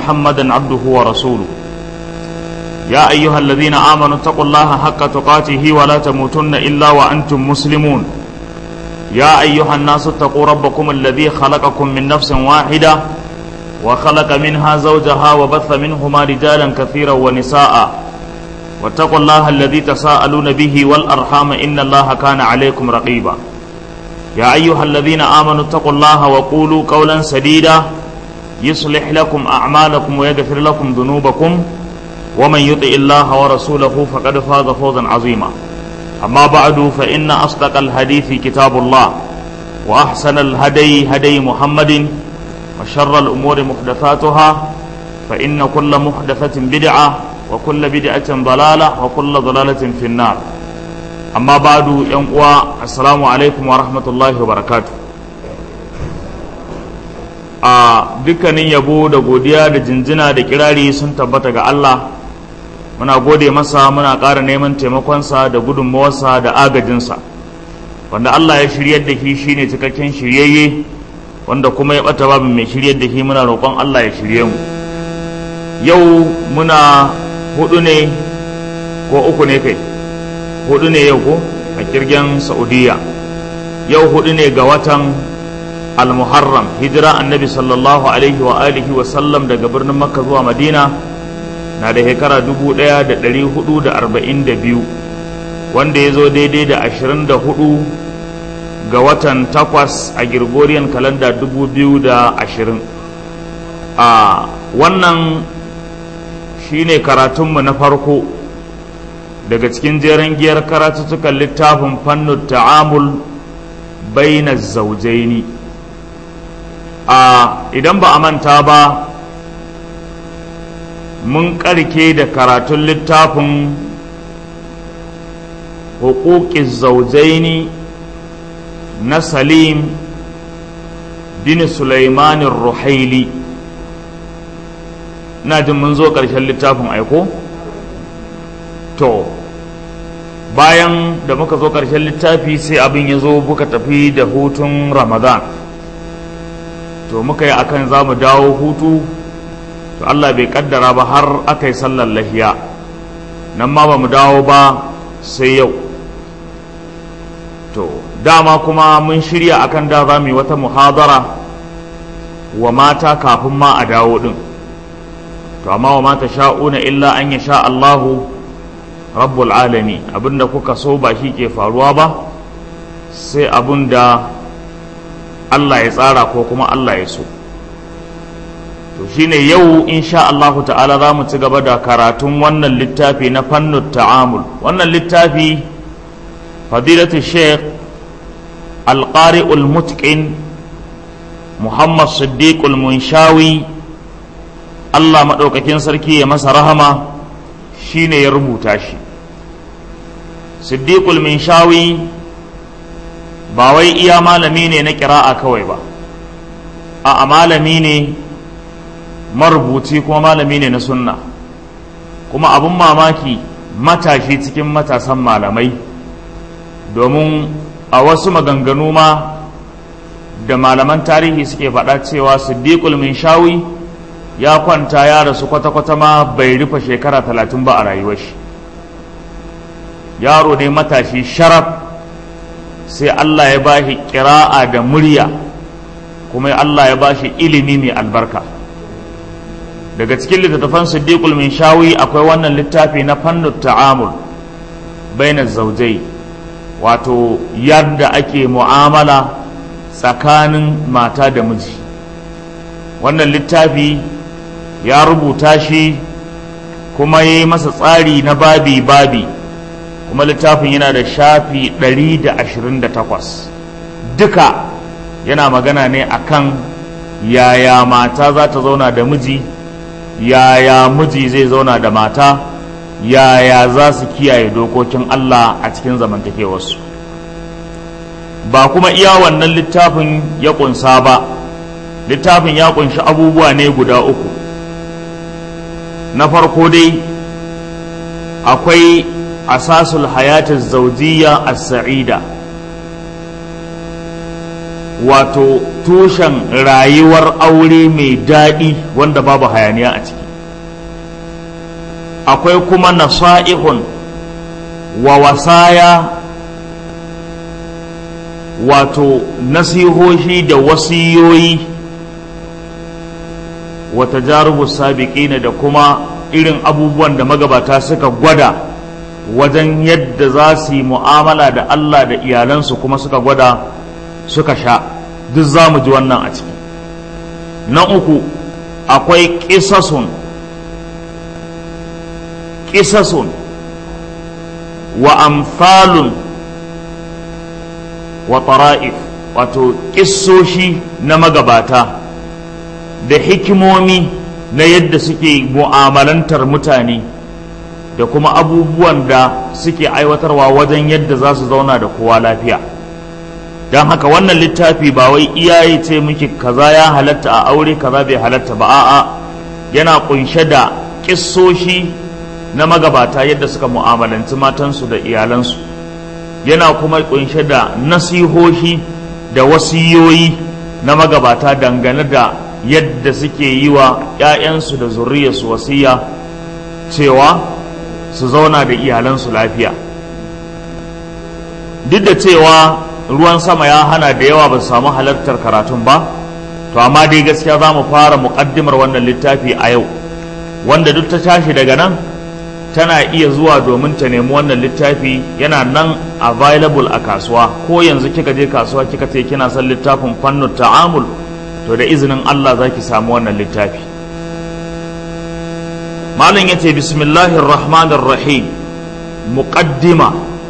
محمدا عبده ورسوله يا أيها الذين آمنوا اتقوا الله حق تقاته ولا تموتن إلا وأنتم مسلمون يا أيها الناس اتقوا ربكم الذي خلقكم من نفس واحدة وخلق منها زوجها وبث منهما رجالا كثيرا ونساء واتقوا الله الذي تساءلون به والأرحام إن الله كان عليكم رقيبا يا أيها الذين آمنوا اتقوا الله وقولوا قولا سديدا يصلح لكم أعمالكم ويغفر لكم ذنوبكم ومن يطع الله ورسوله فقد فاز فوزا عظيما أما بعد فإن أصدق الحديث كتاب الله وأحسن الهدي هدي محمد وشر الأمور محدثاتها فإن كل محدثة بدعة وكل بدعة ضلالة وكل ضلالة في النار أما بعد ينقوى السلام عليكم ورحمة الله وبركاته dukkanin yabo da godiya da jinjina da kirari sun tabbata ga Allah muna gode masa muna ƙara neman taimakonsa da gudunmawarsa da agajinsa wanda Allah ya shiryar da shi shine cikakken shiryayye wanda kuma ya bata babu mai shiryar da shi muna roƙon Allah ya shirye mu yau muna hudu ne ko uku ne kai hudu ne yau ko a kirgen Saudiya yau hudu ne ga watan al-Muharram hijira annabi sallallahu alaihi wa alihi wa sallam daga birnin Makka zuwa Madina na da shekara 1442 wanda ya zo daidai da 24 ga watan 8 a Gregorian calendar 2020 wannan shine karatunmu na farko daga cikin jeren giyar karatuttukan littafin fannin ta'amul baina zaujaini idan ba a manta ba mun karke da karatun littafin huquqiz zaujaini na Salim bin Sulaiman ar-Ruhaili na jin mun zo ƙarshen littafin aiko to bayan da muka zo ƙarshen littafi sai abin ya zo muka tafi da hutun Ramadan to muka yi akan za mu dawo hutu to Allah bai kaddara ba har aka yi sallar lahiya nan ma ba mu dawo ba sai yau to dama kuma mun shirya akan da za mu yi wata muhadara wa mata kafin ma a dawo din to amma wa mata sha'una illa an ya sha Allahu rabbul alami abinda kuka so ba shi ke faruwa ba sai abinda Allah ya tsara ko kuma Allah ya so to shine yau insha Allahu ta'ala za mu ci gaba da karatun wannan littafi na fannut ta'amul wannan littafi fadilatu sheikh al-qari'ul mutqin Muhammad Siddiqul Munshawi Allah madaukakin sarki ya masa rahama shine ya rubuta shi Siddiqul Munshawi ba wai iya malami ne na ƙira'a kawai ba a malami ne marubuci kuma malami ne na sunna kuma abun mamaki matashi cikin matasan malamai domin a wasu maganganu ma da malaman tarihi suke faɗa cewa Siddiqul Munshawi ya kwanta ya rasu kwata-kwata ma bai rufe shekara 30 ba a rayuwar shi yaro ne matashi sharaf sai Allah ya bashi ƙira'a da murya kuma Allah ya bashi ilimi mai albarka daga cikin littattafan Siddiqul Munshawi akwai wannan littafi na fannut ta'amul baina zaujai wato yadda ake mu'amala tsakanin mata da miji wannan littafi ya rubuta shi kuma ya yi masa tsari na babi-babi kuma littafin yana da shafi 128 duka yana magana ne akan yaya mata za ta zauna da miji yaya miji zai zauna da mata yaya za su kiyaye dokokin Allah a cikin zamantakewarsu ba kuma iya wannan littafin ya kunsa ba littafin ya kunshi abubuwa ne guda uku na farko dai akwai asasul hayatiz zawjiyya as-sa'ida wato tushen rayuwar aure mai daɗi wanda babu hayaniya a ciki. Akwai kuma nasa'ihun wa wasaya, wato nasihohi da wasiyoyi, wa tajarubu sabiqina, da kuma irin abubuwan da magabata suka gwada wajen yadda za su yi mu'amala da Allah da iyalansu kuma suka gwada suka sha, duk za mu ji wannan a ciki. Na uku akwai ƙisasun wa amsalun wa tara'if, wato ƙissoshi na magabata da hikimomi na yadda suke mu'amalantar mutane da kuma abubuwan da suke aiwatarwa wajen yadda za su zauna da kowa lafiya. don haka wannan littafi ba wai iyaye ce miki kaza ya halatta a aure kaza bai halatta ba, a'a yana kunshe da kissoshi na magabata yadda suka mu'amalanci matansu da iyalansu, yana kuma kunshe da nasihohi da wasiyoyi na magabata dangane da yadda suke yi wa 'ya'yansu da zuriyarsu wasiya cewa su zauna da iyalansu lafiya. Duk da cewa ruwan sama ya hana da yawa ba su samu halartar karatun ba, to amma dai gaskiya za mu fara muƙaddimar wannan littafi a yau, wanda duk ta tashi daga nan tana iya zuwa domin ta nemi wannan littafi, yana nan available a kasuwa. Ko yanzu kika je kasuwa kika ce kina son littafin fannin ta'amul, to da izinin Allah za ki samu wannan littafi. Malam yace bismillahir rahmanir rahim, muqaddima,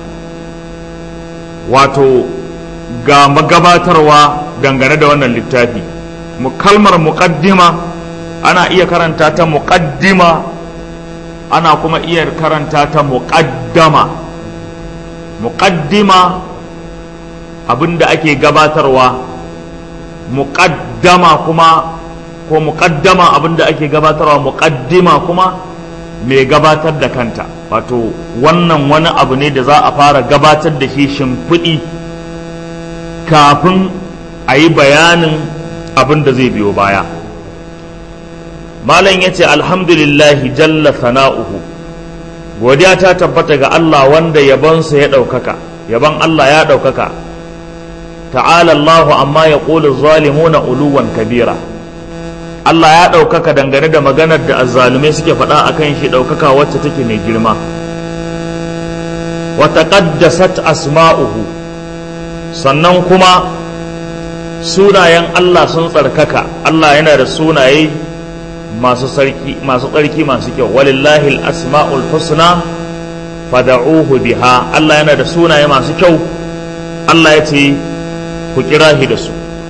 wato ga magabatarwa dangane da wannan littafi. Kalmar muqaddima ana iya karanta ta muqaddima, ana kuma iya karanta ta muqaddama. Muqaddima abinda ake gabatarwa, muqaddama kuma ko muqaddama abinda ake gabatarwa, muqaddima kuma mai gabatar da kanta. Wato wannan wani abu ne da za a fara gabatar da shi shimfiɗi kafin a yi bayanin abin da zai biyo baya. Malam ya ce alhamdulillahi jalla sana'uhu, godiya ta tabbata ga Allah wanda yabonsa ya ɗaukaka, yabon Allah ya ɗaukaka. Ta'ala Allahu amma ya ƙulu zalimuna uluwan kabira, Allah ya ɗaukaka dangane da maganar da azzalumai suke faɗa a kan shi, ɗaukaka wacce take mai girma. Wa taqaddasat asma'uhu, sannan kuma sunayen Allah sun tsarkaka. Allah yana da sunaye masu tsarki masu kyau. Walillahi al-asma'ul husna fad'uhu biha, Allah yana da sunaye masu kyau. Allah ya ce ku kira shi da su.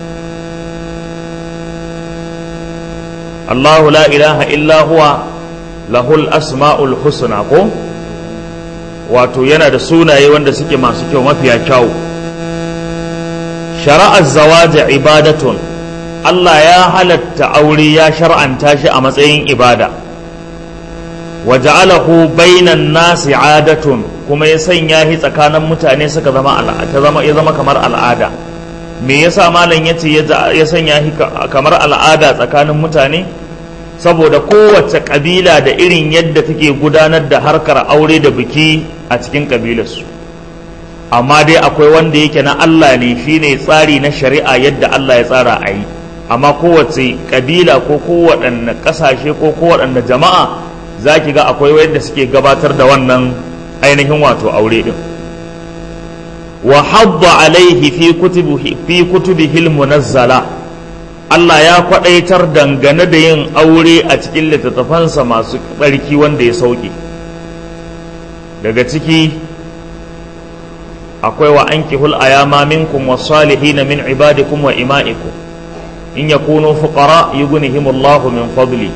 Allahu la ilaha illa huwa lahul asma'ul husna, ko wato yana da sunaye wanda suke masu kyau, mafiya kyau. Shara'ar zawaja ibadatun, Allah ya halatta aure, ya shar'anta shi a matsayin ibada. Wa ja'alahu bainan nasi adatun, kuma ya sanya shi tsakanin mutane suka zama ya zama kamar al'ada. Me yasa malam yace ya sanya shi kamar al'ada tsakanin mutane? Saboda kowace kabila da irin yadda take gudanar da harkar aure da biki a cikin kabilarsu. Amma dai akwai wanda yake na Allah ne, shine tsari na shari'a yadda Allah ya tsara a yi. Amma kowace kabila ko kowaɗanne ƙasashe ko kowaɗanne jama'a za ki ga akwai wanda suke gabatar da wannan ainihin wato aure din. Wa hadda alaihi fi kutubihi al-munazzala, Allah ya kwadaitar dangane da yin aure a cikin littattafansa masu tsarki wanda ya sauke. Daga ciki akwai wa ankihul ayama minkum was-salihin min ibadikum wa ima'ikum in yakunu fuqara yughnihimullahu min fadli.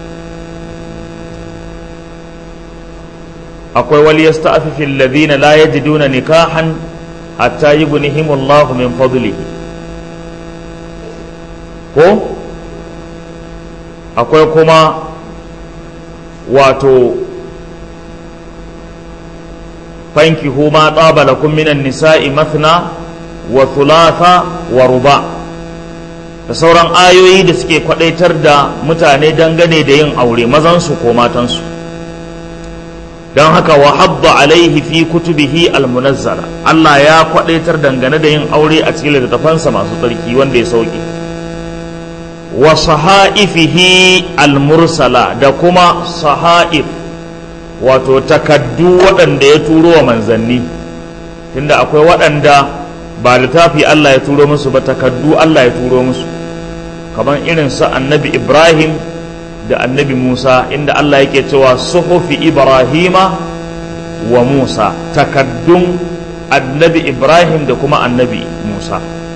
Akwai wal yasta'fifu alladhina la yajiduna nikahan hatta yughnihimullahu min fadlihi, ko akwai kuma wato fankihu ma taba lakum minan nisa'i mathna wa thulatha wa ruba. da sauran ayoyi da suke kwadaitar da mutane dangane da yin aure mazansu ko matansu. don haka wa habba alaihi fi kutubihi almunazzala, Allah ya kwadaitar dangane da yin aure a cikin littattafansa masu tsarki wanda ya sauke, wa sahaifihi almursala, da kuma sahaif wato takaddu waɗanda ya turo wa manzanni, tunda akwai waɗanda ba littafi Allah ya turo musu ba, takaddu Allah ya turo musu, kamar irin su annabi Ibrahim da annabi Musa, inda Allah yake cewa suhufi Ibrahima wa Musa, takaddun annabi Ibrahim da kuma annabi Musa.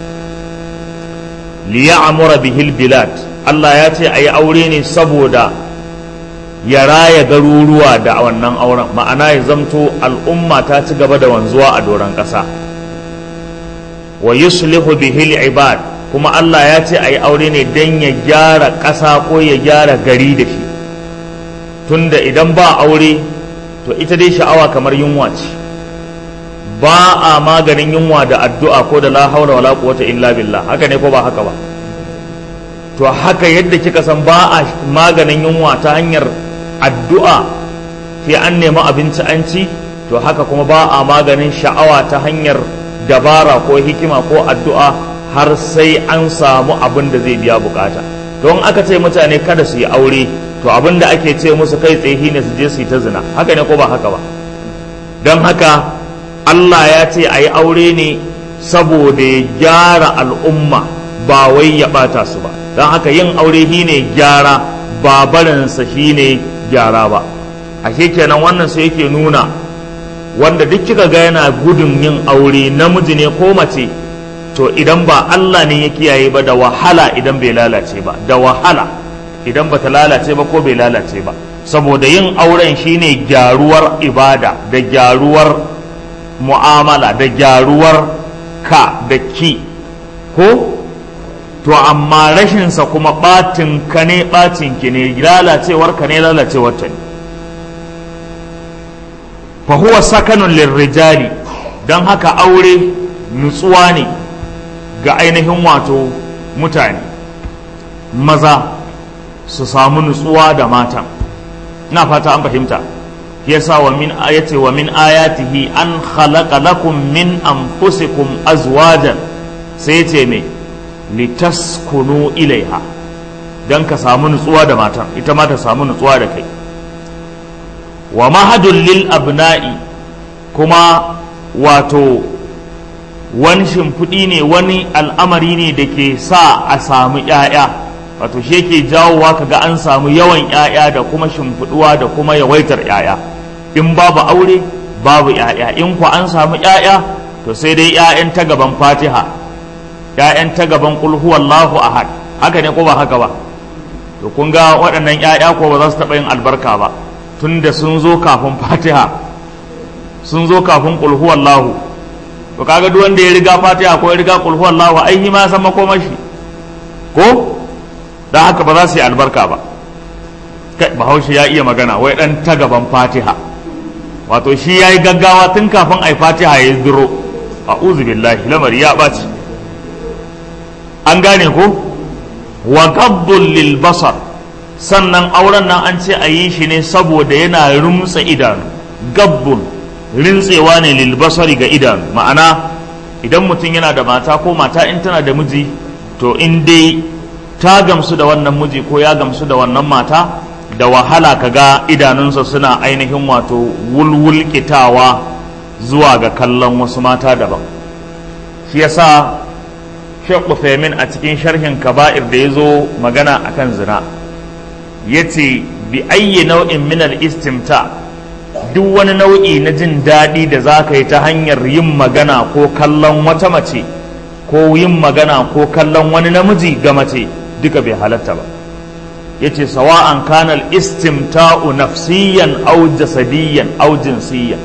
liya'mura bihil bilad, Allah ya ce ayi aure ne saboda ya raya garuruwa da wannan auren, ma'ana ya zamto al'umma ta ci gaba da wanzuwa a doron ƙasa. wa yuslihu bihil ibad, kuma Allah ya ce a yi aure ne don ya gyara ƙasa ko ya gyara gari da shi, tunda idan ba aure to ita dai sha'awa kamar yunwa ce, ba a maganin yunwa da addu'a ko da la haula wala quwwata illa billah, haka ne ko ba haka ba? To haka yadda kika san ba a maganin yunwa ta hanyar addu'a sai an nemi abinci an ci, to haka kuma ba a maganin sha'awa ta hanyar dabara ko hikima ko addu'a har sai an samu abin da zai biya bukata. Don aka ce mutane kada su yi aure, to abin da ake ce musu kai tsaye ne su je su yi ta zina, haka ne ko ba haka ba? Don haka Allah ya ce a yi aure ne saboda ya gyara al'umma, ba wai ya bata su ba. Don haka yin aure shi ne gyara, ba barinsa shi ne gyara ba. Ashe kenan wannan sai yake nuna wanda duk kika ga yana gudun yin aure, namiji ne ko mace, to idan ba Allah ne ya kiyaye ba, da wahala idan bai lalace ba, da wahala idan bata lalace ba ko bai lalace ba, saboda yin auren shine gyaruwar ibada da gyaruwar mu'amala da gyaruwar ka da ki ko to, amma rashinsa kuma batin ka ne batin ki ne, lalacewar ka ne lalacewar ta ne. fa huwa sakanun lirrijali, don haka aure nutsuwa ne ga ainihin wato mutane maza su samu nutsuwa da matan. ina fata an fahimta. yasa wa min ayati wa min ayatihi an khalaqa lakum min anfusikum azwajan, sai ce me litaskunu ilaiha, dan ka samu nutsuwa da matan, ita ma ta samu nutsuwa da kai. wa mahadul lil abna'i, kuma wato wani shimfiɗi ne, wani al'amari ne da ke sa a samu ‘ya'ya, wato shi yake jawowa kaga an samu yawan ‘ya'ya da kuma shimfiɗuwa da kuma yawaitar ‘ya'ya. In babu aure babu ‘ya'ya, in ku an samu ‘ya'ya to sai dai ‘ya'yan ta gaban Fatiha, ‘ya'yan ta gaban qul huwallahu ahad, haka ne ko ba haka ba? To kun ga waɗannan ‘ya'ya ko ba za su taɓa yin albarka ba, tunda sun zo kafin Fatiha, sun zo kafin qul huwallahu. To kaga duk wanda ya riga Fatiha ko ya riga qul huwallahu, ai ma san makomashi ko da haka ba za su yi albarka ba. Kai Bahaushe ya iya magana, wai dan ta gaban Fatiha, wato shi yayi gaggawa tun kafin ai Fatiha ya duro. A'udhu billahi, lamari ya baci. An gane ko? Wa gaddul lil basar, sannan auren nan an ce a yi shi ne saboda yana rumtsa idanu. Gabbul rintsewa ne lilbasari ga idanu, ma'ana idan mutum yana da mata ko mata in tana da miji, to in dai ta gamsu da wannan miji ko ya gamsu da wannan mata, da wahala kaga idanunsa suna ainihin wato wulwulkitawa zuwa ga kallon wasu mata daban. shi yasa Sheikh Uthaymeen a cikin sharhin kaba'ir da ya zo magana akan zina yace bi ayyi nau'in min al-istimta, duk wani nau'i na jin daɗi da za ka yi ta hanyar yin magana ko kallon wata mace ko yin magana ko kallon wani namiji ga mace, duka bai halatta ba. yace sawa'an kana al-istimta'u nafsiyan aw jasadiyan aw jinsiyan,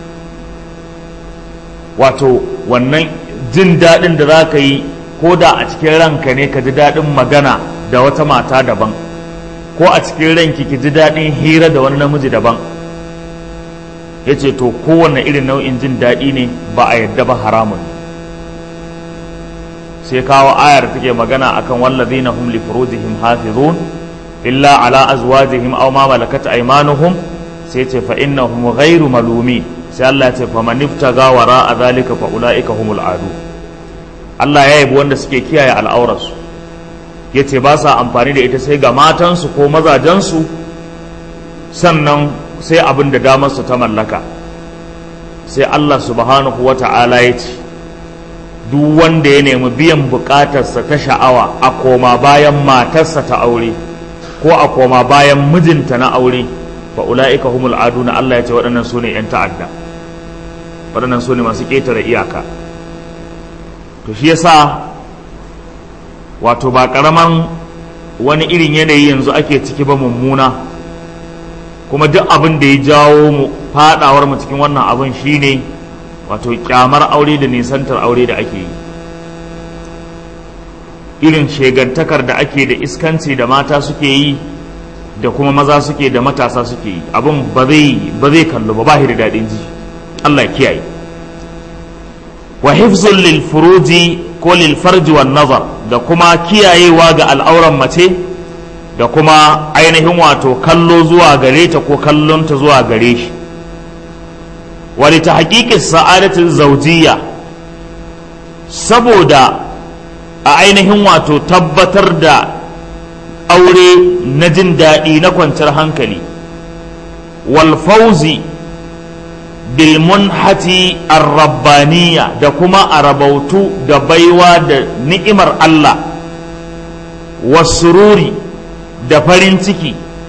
wato wannan jin daɗin da za ka yi ko da a cikin ranka ne ka ji daɗin magana da wata mata daban, ko a cikin ranki ki ji daɗin hira da wani namiji daban, yace to kowane irin nau'in jin daɗi ne ba a yadda ba, haramun. sai kawo ayar take magana akan wallazina hum li furujihim hafizun illa ala azwajihim aw ma malakat aymanuhum sai ce fa innahum ghairu malumin sai Allah ya ce fa man iftaga wara zalika fa ulaika humul adu. Allah ya yabi wanda suke kiyaye al'aurarsu yace ba sa amfani da ita sai ga matansu ko mazajensu, sannan sai abin da damar su ta mallaka. sai Allah subhanahu wata'ala ya ce duk wanda ya nemi biyan bukatarsa ta sha'awa a koma bayan matarsa ta aure ko a koma bayan mijinta na aure fa ula'ika humul aduna. Allah ya ce waɗannan su ne 'yan ta'adda, waɗannan su ne masu ƙetare iyaka. to shi yasa wato ba ƙaraman wani irin yanayi yanzu ake ciki ba mummuna, kuma duk abin da ya jawo mu faɗawar mu cikin wannan abin shine wato kyamar aure da nisantar aure da ake yi, irin shegantakar da ake da iskanci da mata suke yi da kuma maza suke da matasa suke yi, abin ba zai kallo ba shi da daɗin ji. Allah kiyaye. wa hifzul lil furuji ko lil farji wan nazar, da kuma kiyayewa ga al'auran mace da kuma ainihin wato kallo zuwa gare ta ko kallon ta zuwa gare shi. wani ta haƙiƙin sa'adatin zaujiya, saboda a ainihin wato tabbatar da aure na jin daɗi na kwanciyar hankali, wal fauzi bil munhati ar-rabbaniya, da kuma a rabautu da baiwa da ni'imar Allah, wasururi da farin ciki,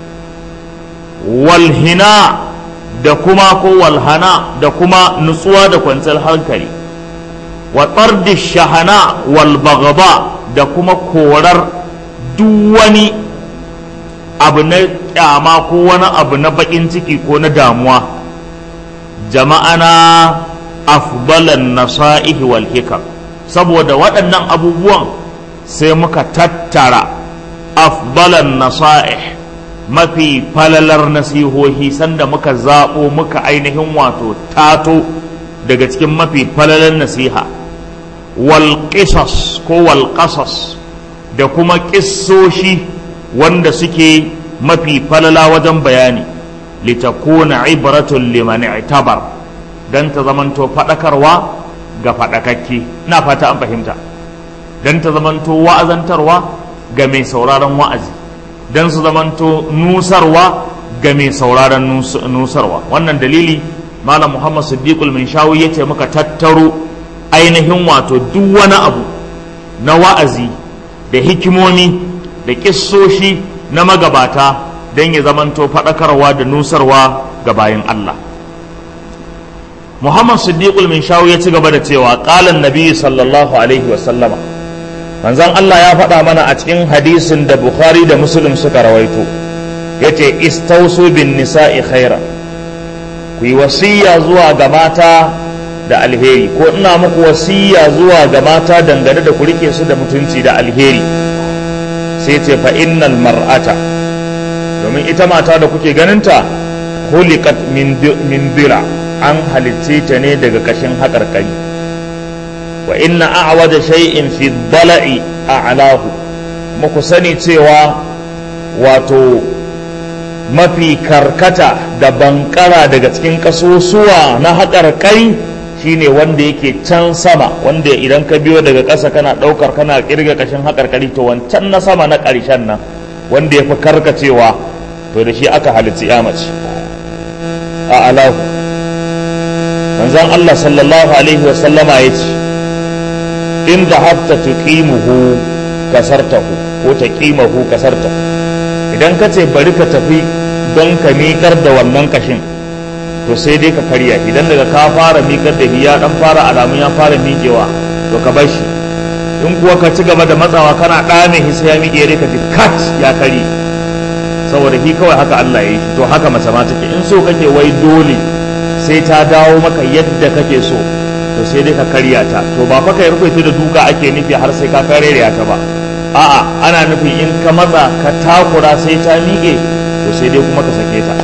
walhina da kuma ko walhana da kuma nutsuwa da kwanciyar hankali, wa tardi shahana wal baghaba, da kuma korar duk wani abu na kyama ko wani abu na bakin ciki ko na damuwa. jama'ana afdalan nasa'ihi wal hikam, saboda waɗannan abubuwan sai muka tattara afdalan nasa'ih, mafi falalar nasihohi, sanda muka zaɓo muka ainihin wato tato daga cikin mafi falalar nasiha, wal qisas ko wal qasas, da kuma kissoshi wanda suke mafi falala wajen bayani, litakuna ibratun liman i'tabar, dan ta zamanto fadakarwa ga fadakakke. ina fata an fahimta. dan ta zamanto wa'azantarwa ga mai sauraron wa'azi, dan su zamanto nusarwa ga mai sauraron nusarwa. wannan dalili malam Muhammad Siddiqul Minshawi yace muka tattaro ainihin wato duk wani abu na wa'azi da hikimomi da kissoshi na magabata don ya zamanto faɗakarwa da nusarwa ga bayan Allah. Muhammad Siddiqul Minshawi ya ci gaba da cewa qalan nabi sallallahu alaihi wa sallama, manzon Allah ya faɗa mana a cikin hadisin da Bukhari da Muslim suka rawaito, yace istausu bin nisa'i khaira, ku yi wasiya zuwa ga mata da alheri, ko ina muku wasiya zuwa ga mata dangane da ku rike su da mutunci da alheri. sai ce fa innal mar'ata, domin ita mata da kuke ganinta, khuliqat min dira, an halitce ta ne daga kashin haƙarƙari. wa inna a'wada shay'in fi dala'i a'lahu, muku sani cewa wato mafi karkata da bankara daga cikin kasusuwa na haƙarƙari shine wanda yake can sama, wanda idan ka biyo daga ƙasa kana ɗaukar kana ƙirga kashin haƙarƙari, to wancan na sama na ƙarshen nan wanda ya fi karkacewa, to da shi aka halitti ya mace a alahu. manzon Allah sallallahu alaihi wa sallama ya ce in da hatta tuqimuhu kasartahu ko taqimahu kasartahu, idan ka ce bari ka tafi don ka miƙar da wannan kashin, to sai dai ka karya. idan daga ka fara miƙar da ya dan fara alamun ya fara miƙewa, to ka bar shi. in kuwa ka ci gaba da matsawa kana ɗame shi sai ya miƙe dai ka ji kat ya kare, saboda shi kawai haka Allah ya yi. to haka mace ma take, in so kake wai dole sai ta dawo maka yadda kake so, to sai dai ka karya ta. to ba fa kai rufe ta da duka ake nufi har sai ka karya ta ba, a'a ana nufin in ka matsa ka takura sai ta miƙe, to sai dai kuma ka sake ta.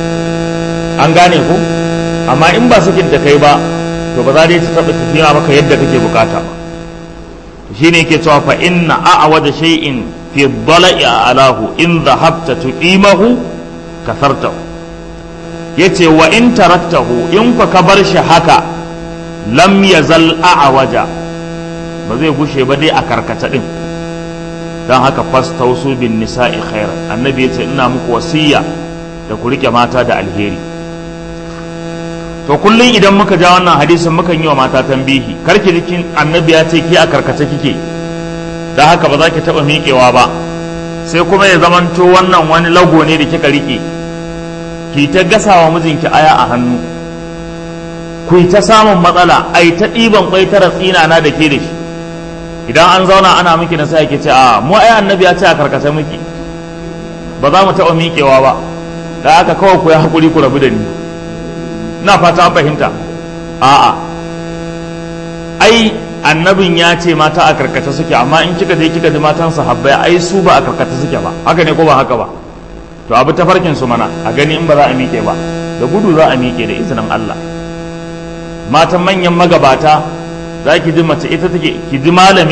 an gane ku? amma in ba sakin ta kai ba, to ba za dai ta taɓa tafiya maka yadda kake bukata ba. to shine yake cewa fa inna a'wada shay'in fi dhala'i alahu in dhahabta tuqimahu kasartahu. yace wa in taraktahu in ka bar shi haka lam yazal a'waja ba zai gushe ba dai a karkata din. dan haka fastausu bin nisa'i khairan, annabi yace ina muku wasiya da ku rike mata da alheri. to kullum idan muka ja wannan hadisin mukan yi wa mata tambihi, karki jikin annabi ya ce ki a karkace kike, da haka ba za ki taba miƙewa ba, sai kuma ya zamanto wannan wani lago ne da kika rike, ki ta gasawa mijinki aya a hannu, ku ta samun matsala, ai ta ɗiban kwai tara tsina na da ke da shi. idan an zauna ana miki na sai ke ce a mu ai annabi ya ce a karkace miki, ba za mu taba miƙewa ba, da haka kawai ku ya hakuri ku rabu da ni. na fata fahimta. a'a ai annabin ya ce mata a karkata suke, amma in kika je kika ji matan sahabbai ai su ba a karkata suke ba, haka ne ko ba haka ba? to abu ta farkin su mana a gani in ba za a miƙe ba, da gudu za a miƙe da izinin Allah. matan manyan magabata za ki ji mace ita take, ki ji malam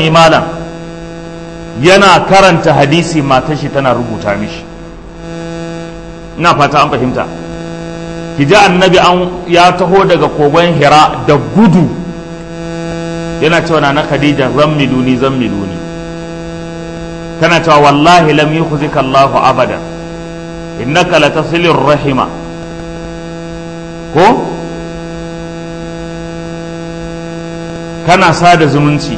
yana karanta hadisi matar shi tana rubuta mishi. ina fata an fahimta. ki ji annabi ya taho daga kogon Hira da gudu yana cewa na Khadija zammiluni zammiluni, tana cewa wallahi lam yukhzika Allahu abadan innaka latasilir rahima, ko kana sada zumunci,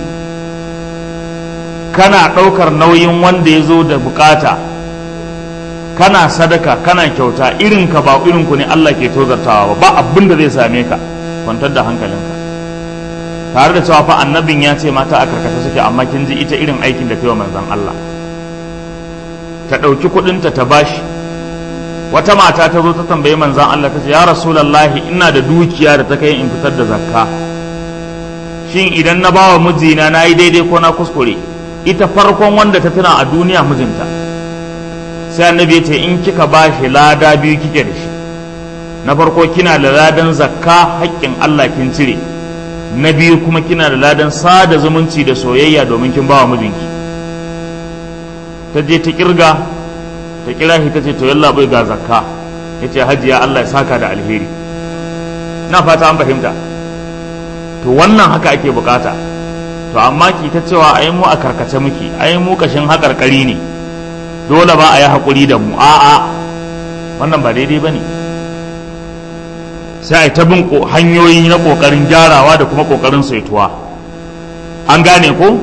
kana ɗaukar nauyin wanda ya zo da bukata, kana sadaka, kana kyauta, irinka ba irinku ne Allah ke tozartawa ba abin da zai same ka, kwantar da hankalinka. tare da cewa fa annabin ya ce mata a karkata suke, amma kin ji ita irin aikin da ta yi wa manzon Allah, ta ɗauki kuɗinta ta bashi. wata mata ta zo ta tambayi manzon Allah, ta ce ya rasulallahi ina da dukiya da ta kai in fitar da zakka, shin idan na bawa mijina na yi daidai ko na kuskure? ita farkon wanda ta tuna a duniya mijinta. sai annabi ya ce in kika ba shi lada biyu kike da shi, na farko kina da ladan zakka haƙƙin Allah kin cire, na biyu kuma kina da ladan sada zumunci da soyayya domin kin bawa mijinki. ta je ta kirga, ta kira shi ta ce to yalla bai ga zakka, ya ce hajiya Allah ya saka da alheri. na fata an fahimta. to wannan haka ake bukata. to amma ki ta cewa ai mu a karkace muke, ai mu kashin haƙarƙari ne, dole ba a yi haƙuri da mu, a'a wannan ba daidai ba ne. sai a ta bin hanyoyi na ƙoƙarin gyarawa da kuma ƙoƙarin saituwa. an gane ko?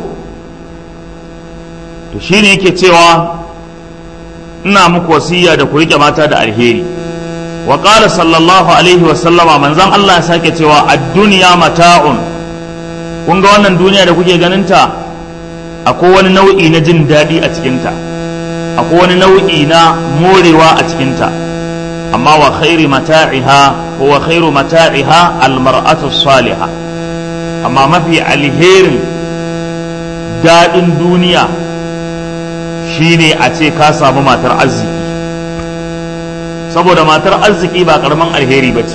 to shi ne yake cewa ina muku wasiya da ku riƙe mata da alheri. wa qala sallallahu alaihi wa sallama, manzon Allah ya sake cewa ad-dunya mata'un. kun ga wannan duniya da kuke ganinta, akwai wani nau'i na jin daɗi a cikinta, akwai wani nau'i na morewa a cikinta, amma wa khairu mata'iha almar'atu salihah, amma mafi alherin daɗin duniya shine a ce ka samu matar arziki, saboda matar arziki ba karaman alheri ba ce.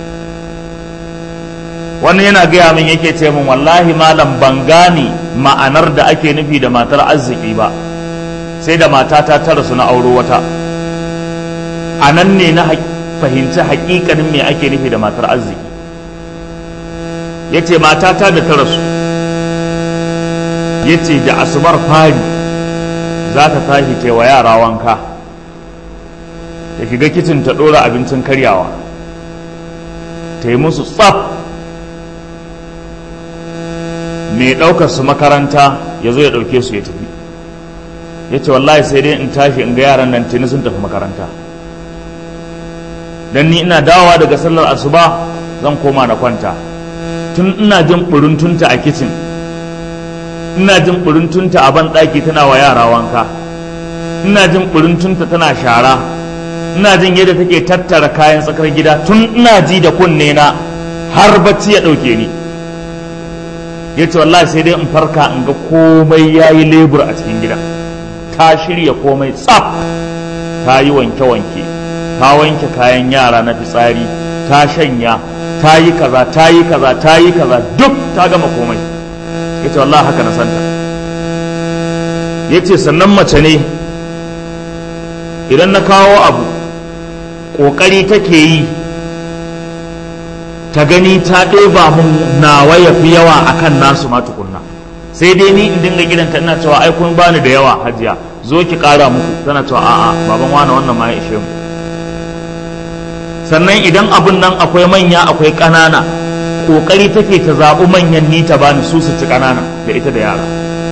wani yana gaya min yake ce min wallahi malam ban gane ma'anar da ake nufi da matar arziki ba sai da matata ta rasu na auro wata. a nan ne na fahimci hakikanin me ake nufi da matar arziki. ya ce matata da ta rasu, ya ce da asubar fari za ta tashi ta wa yara wanka, ta shiga kicin ta ɗora abincin karyawa, ta yi musu tsaf, mai ɗaukar su makaranta ya zo ya ɗauke su ya tafi. ya ce wallahi sai dai in tashi in ga yaran nan tuni sun tafi makaranta, dan ni ina dawowa daga sallar asuba zan koma na kwanta, tun ina jin buruntunta a kicin, ina jin buruntunta a ban ɗaki tana wa yara wanka, ina jin buruntunta tana shara, ina jin yadda take tattara kayan tsakar gida, tun ina ji da kunne na har bacci ya ɗauke ni. ya ce wallahi sai dai in farka in ga komai ya yi lebur a cikin gidan, ta shirya komai tsaf, ta yi wanke-wanke, ta wanke kayan yara na fitsari, ta shanya, ta yi kaza, ta yi kaza, ta yi kaza, duk ta gama komai. ya ce wallahi haka na santa. yace sannan mace ne idan na kawo abu ƙoƙari take yi ta gani ta ɗeba mun nawa ya fi yawa akan nasu ma tukunna, sai dai ni in dinga gidanta ina cewa ai kun bani da yawa hajiya zo ki ƙara muku, tana cewa a'a baban wani wannan ma ya ishe mu. sannan idan abun nan akwai manya akwai ƙanana ƙoƙari take ta zaɓi manyan ni ta bani su ci ƙanana da ita da yara.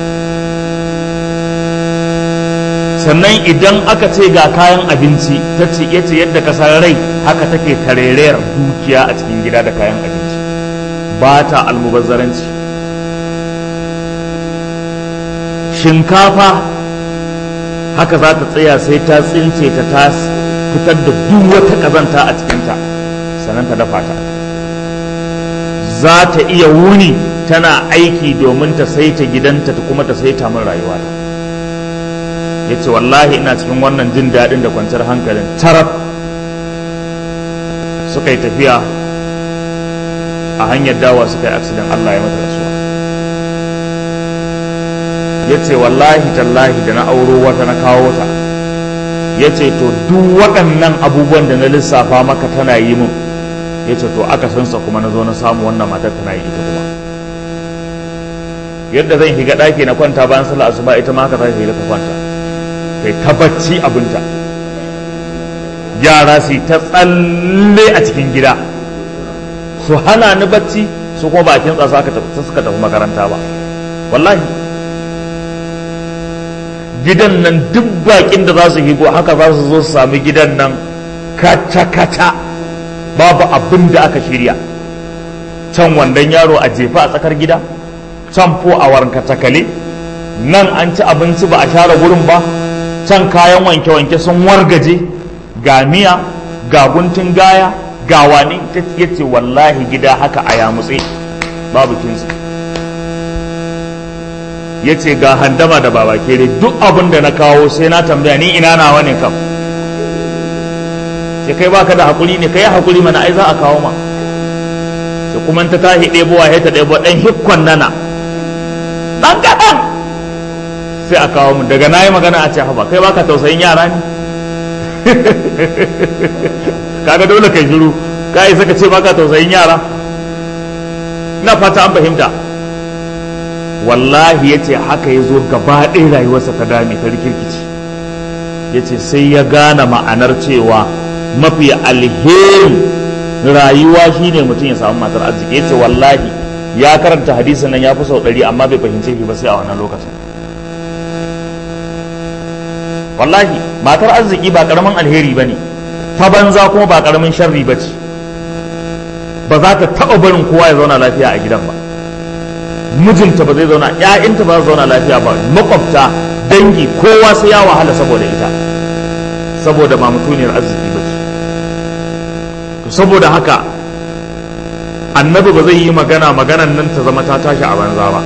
sannan idan aka ce ga kayan abinci ta ce yace yadda ka san rai haka take tarerayar dukiya a cikin gida da kayan abinci, ba ta almubazzaranci. shinkafa haka za ta tsaya sai ta tsince ta fitar da duk wata ƙazanta a cikinta sannan ta dafa ta. za ta iya wuni tana aiki domin ta saita gidanta ta kuma ta saita min rayuwa ta. ya ce wallahi ina cikin wannan jin daɗin da kwanciyar hankalin taraf suka yi tafiya a hanyar dawa suka yi accident, Allah ya mata rasuwa. ya ce wallahi tallahi da na auro wata na kawo ta, ya ce to duk waɗannan abubuwan da na lissafa maka tana yi min, ya ce to aka sansa kuma na zo na samu wannan matar tana yi ita kuma. yadda zan shiga ɗaki na kwanta bayan sallar asuba ita ma haka za ta shiga ta kwanta kai ta bacci abinta, yara su ta tsalle a cikin gida su hana ni bacci, su kuma bakin tsasa suka tafi makaranta ba. wallahi gidan nan duk bakin da za su higo haka za su zo su sami gidan nan kata-kata, babu abin da aka shirya. can wandon yaro a jefa a tsakar gida, can fo a warkatakale, nan an ci abinci ba a share gurin ba, can kayan wanke-wanke sun wargaje, ga miya ga guntun gaya ga wani. ta yace wallahi gida haka a yamutse babu kinsu. yace ga handama da baba kere, duk abin da na kawo sai na tambaya ni ina nawa ne kam. sai kai baka da hakuri ne, kai hakuri mana ai za a kawo ma. sai kuma ta tahi ɗebowa ya ta ɗebo ɗan hikkon nana ɗan kaɗan sai a kawo mu. daga na yi magana a ce haba kai baka tausayin yara ne. kaga dole kai shiru, ka isa ka ce baka tausayin yara. ina fata an fahimta. wallahi yace haka ya zo gaba ɗaya rayuwarsa ta dame ta rikirkici. yace sai ya gane ma'anar cewa mafi alherin rayuwa shine mutum ya samu matar arziki. yace wallahi ya karanta hadisin nan ya fi sau 100 amma bai fahimce shi ba sai a wannan lokacin. wallahi matar arziki ba karamin alheri bane, ta banza kuma ba karamin sharri bace. ba za ta taɓa barin kowa ya zauna lafiya a gidan ba, mijinta ba zai zauna, ƴaƴanta ba za su zauna lafiya ba, makwabta dangi kowa sai ya wahala saboda ita, saboda ba mutuniyar arziki bace. to saboda haka annabi ba zai yi maganan nan ta zama ta tashi a banza ba.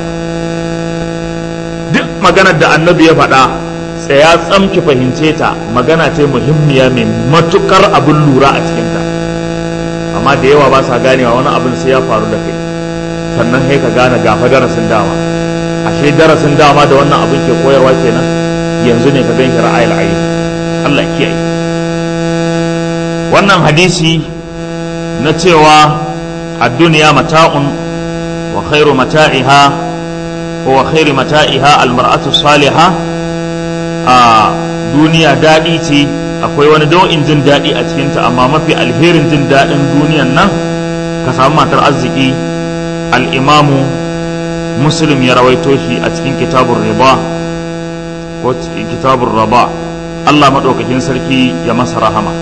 duk maganar da annabi ya faɗa tsaya tsamki fahimce ta, magana ce muhimmiya mai matukar abin lura a cikinta. amma da yawa ba sa ganewa, wani abin sai ya faru da kai sannan sai ka gane gafa darasin dama. ashe darasin dama da wannan abin ke koyarwa kenan, yanzu ne ka ganshi ra'ayil ayin. Allah kiyaye. wannan hadisi na cewa ad-dunya mata'un wa khairu mata'iha wa khairu mata'iha al-mar'atu salihah. a duniya daɗi ce, akwai wani nau'in jin daɗi a cikinta, amma mafi alherin jin daɗin duniyan nan ka samu matar arziki. al'imamu muslim ya rawaito shi a cikin kitabun riba ko kitabun raba. Allah maɗaukakin sarki ya masa rahama.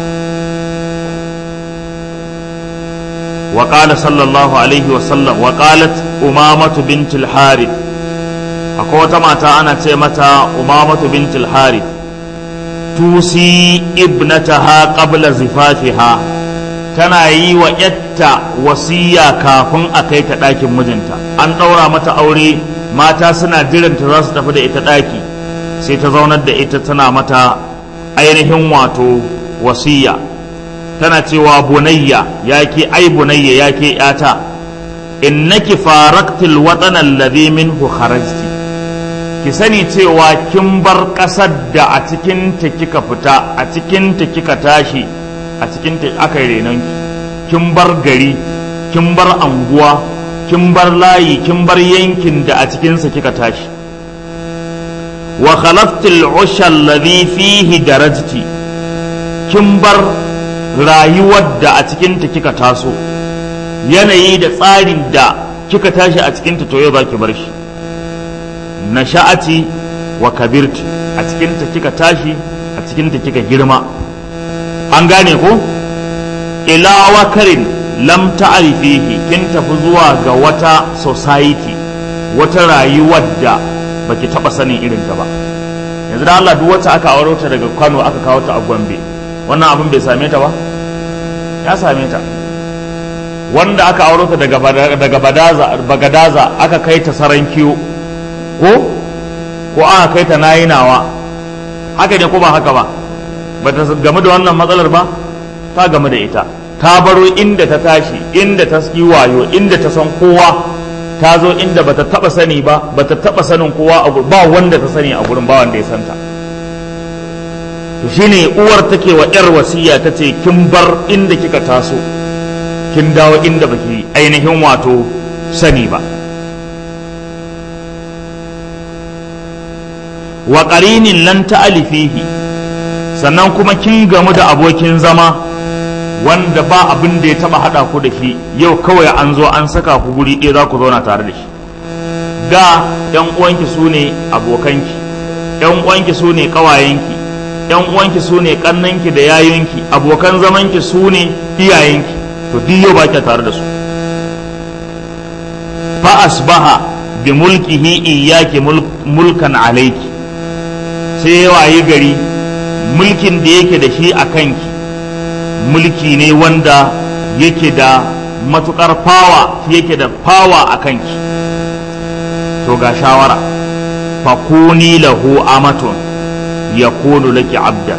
wa qala sallallahu alaihi wasallam wa qalat umamatu bintul harith, akwai wata mata ana ce mata umamatu bintul harith, tusi ibnataha qabla zifafiha, tana yi wa yatta wasiya kafin a kai ta ɗakin mijinta. an ɗaura mata aure, mata suna jiranta za su tafi da ita ɗaki, sai ta zaunar da ita tana mata ainihin wato wasiya. tana cewa bunayya, yake ai bunayya, yake yata, innaki faraktil watana alladhi minhu kharajti, ki sani cewa kin bar ƙasar da a cikinta kika fita, a cikinta kika tashi, a cikinta aka yi renonki. Kin bar gari, kin bar anguwa, kin bar layi, kin bar yankin da a cikinsa kika tashi. Wa khalaftil usha alladhi fihi darajti, kin bar rayuwar da a cikinta kika taso, yanayi da tsarin da kika tashi a cikinta to yau zaki bar shi. Nasha'ati wa kabirti, a cikinta kika tashi, a cikinta kika girma. An gane ko? Ila wakarin lam ta'rifihi, kin tafi zuwa ga wata society, wata rayuwar da baki taba sanin irin ta ba. Yanzu da Allah duk wacce aka auro ta daga Kano aka kawo ta a Gombe, wannan abin bai same ta ba? Ya same ta. Wanda aka auro ta daga Bagadaza aka kai ta Sarankiyo, ko aka kai ta Nayinawa, haka ne ko ba haka ba? Ba ta game da wannan matsalar ba? Ta game da ita. Ta baro inda ta tashi, inda ta ski wayo, inda ta san kowa, ta zo inda bata taba sani ba, bata taba sanin kowa a gurin, ba wanda ta sani a gurin, ba wanda ya santa. To shine uwar take wa yar wasiya tace kin bar inda kika taso, kin dawo inda baki ainihin wato sani ba. Wa qarinin lan ta'alifihi, sannan kuma kin gamu da abokin zama wanda ba abin da ya taba hada ku da shi, yau kawai an zo an saka ku guri ɗaya za ku zauna tare da shi. Da yan uwanki su ne abokanki, yan uwanki su ne ƙawayenki, yan uwanki su ne ƙannanki da yayunki, abokan zamanki su ne iyayenki, to duk yau ba ki tare da su. Fa asbaha bi mulkihi iyyaki mulkan alayki, sai ya wayi gari mulkin da yake da shi a kanki mulki ne wanda yake da matukar fawa, yake da fawa a kanki. To ga shawara, fakuni lahu amatun yakunu laki abda,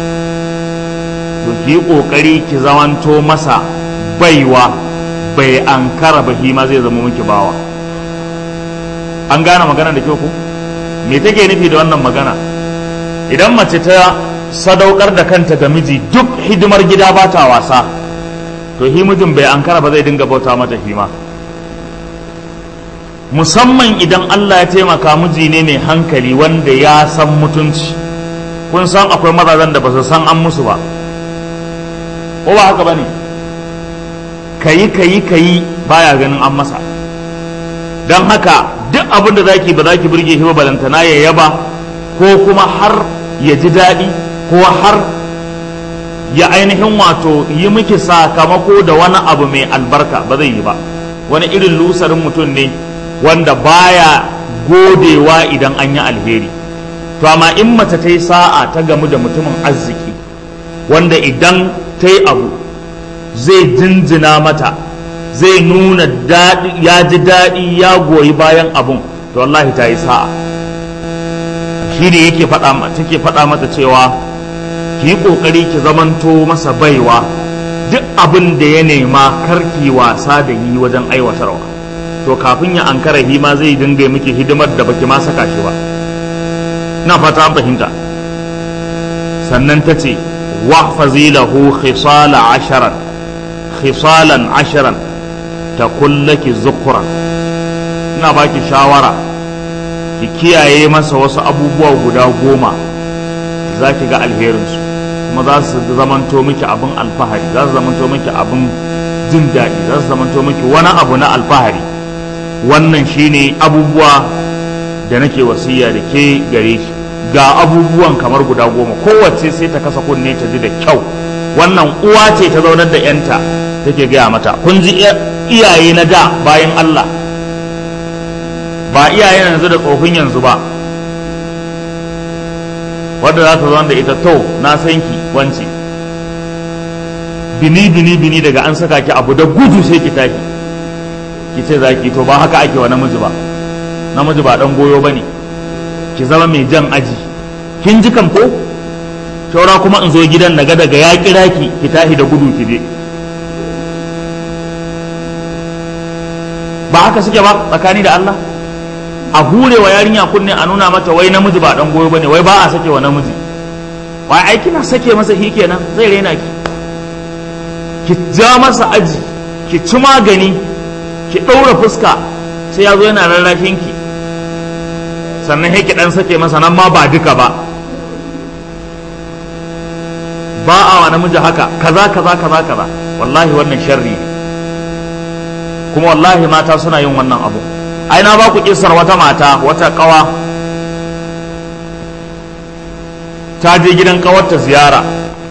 to ki kokari ki zamanto masa baiwa, bai ankara ba ma zai zama miki bawa. An gane magana da kyau ko? Me take nufi da wannan magana? Idan mace ta sadaukar da kanta ga miji, duk hidimar gida ba ta wasa, to mijin bai ankara ba zai dinga bauta mata hima. Musamman idan Allah ya taimaka miji ne mai hankali wanda ya san mutunci. Kun san akwai mazajen da ba su san an musu ba, ko ba haka ba ne? Kayi baya ganin an masa. Don haka duk abin da zaki ba zaki burge shi ba, balantana ya yaba ko kuma har ya ji daɗi ko har ya ainihin wato yi miki sakamako da wani abu mai albarka, ba zai yi ba. Wani irin lusarin mutum ne wanda baya godewa idan an yi alheri. To amma in mace ta yi sa'a ta gamu da mutumin arziki wanda idan ta yi abu zai jinjina mata, zai nuna ya ji daɗi, ya goyi bayan abun, to wallahi ta yi sa'a. Shi ne yake take faɗa mata cewa ki yi ƙoƙari ki zamanto masa baiwa, duk abin da ya nema karki wasa da yi wajen aiwatarwa. To kafin ya ankara hima zai dinga miki hidimar da baki ma saka shi ba. Ina fata an fahimta. Sannan ta ce wahfazi lahu khisalan asharan takullaki zukhran, ina baki shawara ki kiyaye masa wasu abubuwa guda 10, za ki ga alherinsu kuma za su zamanto miki abin alfahari, za su zamanto miki abin jin daɗi, za su zamanto miki wani abu na alfahari. Wannan shine abubuwa da nake wasiya da ke gare shi. Ga abubuwan kamar guda 10, kowace sai ta kasa kunne ta ji da kyau. Wannan uwa ce ta zaunar da yanta take gaya mata. Kun ji iyaye na da bayan Allah, ba iyaye yanzu da tsofin yanzu ba, wadda za ta zo da ita, to na san ki wance, bini daga an saka ki abu da gudu sai ki tashi ki ce za ki, to ba haka ake wa namiji ba. Namiji ba dan goyo ba ne, ki zama mai jan aji. Kin ji kam ko? Shaura kuma in zo gidan naga daga ya kira ki tashi da gudu ki je. Ba haka suke ba tsakani da Allah? a hurewa yarinya kunne a nuna mata wai namiji ba dan goyo bane, wai ba a sake wa namiji, wai ai kina sake masa shi kenan zai rena ki ja masa aji, ki ci magani, ki ɗaura fuska sai ya zo yana rarrafin ki, sannan sai ki dan sake masa, nan ma ba duka ba a wa namiji haka kaza kaza kaza kaza. Wallahi wannan sharri ne, kuma wallahi mata suna yin wannan abu. ai na ba ku kisar wata mata, wata kawa ta je gidan kawarta ziyara,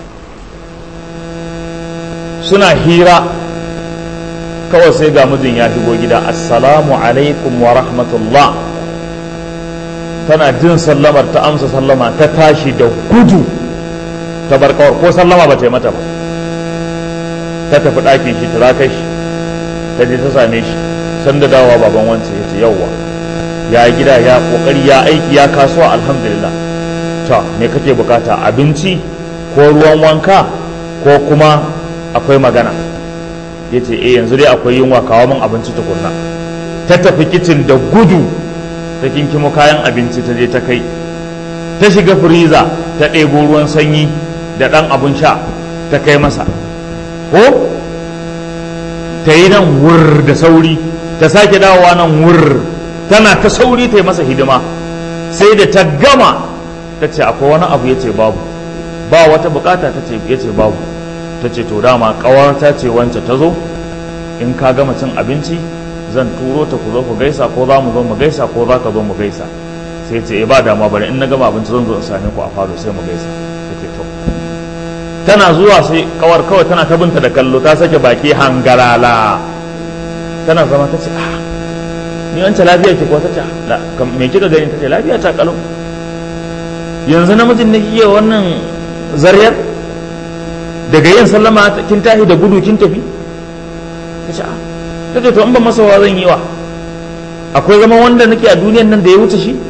suna hira kawai sai ga mijin ya shigo gida, assalamu alaikum wa rahmatullah. tana jin sallamar ta amsa sallama, ta tashi da gudu ta bar kawar, ko sallama ba ta yi mata ba, ta tafi ɗakin shi ta kai shi, ta je ta same shi, sanda dawowa baban wancan ya ce yauwa ya gida, ya kokari, ya aiki, ya kasuwa, alhamdulillah. ta me kake bukata, abinci ko ruwan wanka ko kuma akwai magana? ya ce yanzu dai akwai yunwa, kawo min abinci tukunna. ta tafi kicin da gudu ta kinkimo kayan abinci, ta je ta kai, ta shiga firiza ta ɗebo ruwan sanyi da ɗan abun sha ta kai masa, ko ta yi nan wur da sauri, ta sake dawowa nan wur, tana ta sauri ta yi masa hidima. sai da ta gama ta ce akwai wani abu? ya ce babu. ba wata bukata? ya ce babu. ta ce to dama ƙawarta ce wance ta zo, in ka gama cin abinci zan turo ta, ku zo ku gaisa, ko za mu zo mu gaisa, ko za ka zo mu gaisa. sai ce ba dama bari, in na gama abinci zan zo in same ku a falo sai mu gaisa. ta ce to. tana zuwa sai kawar kawai tana ta binta da kallo, ta sake baki hangalala, tana zama ta ce ni wancan lafiya ki ko? ta ce me kika gani? ta ce lafiya ta kalau. yanzu namijin ne kike wannan zaryar? daga yin sallama kin tahi da gudu kin tafi? ta ce ta ce to in ban masa wa zan yi wa? akwai zama wanda nake a duniyan nan da ya wuce shi?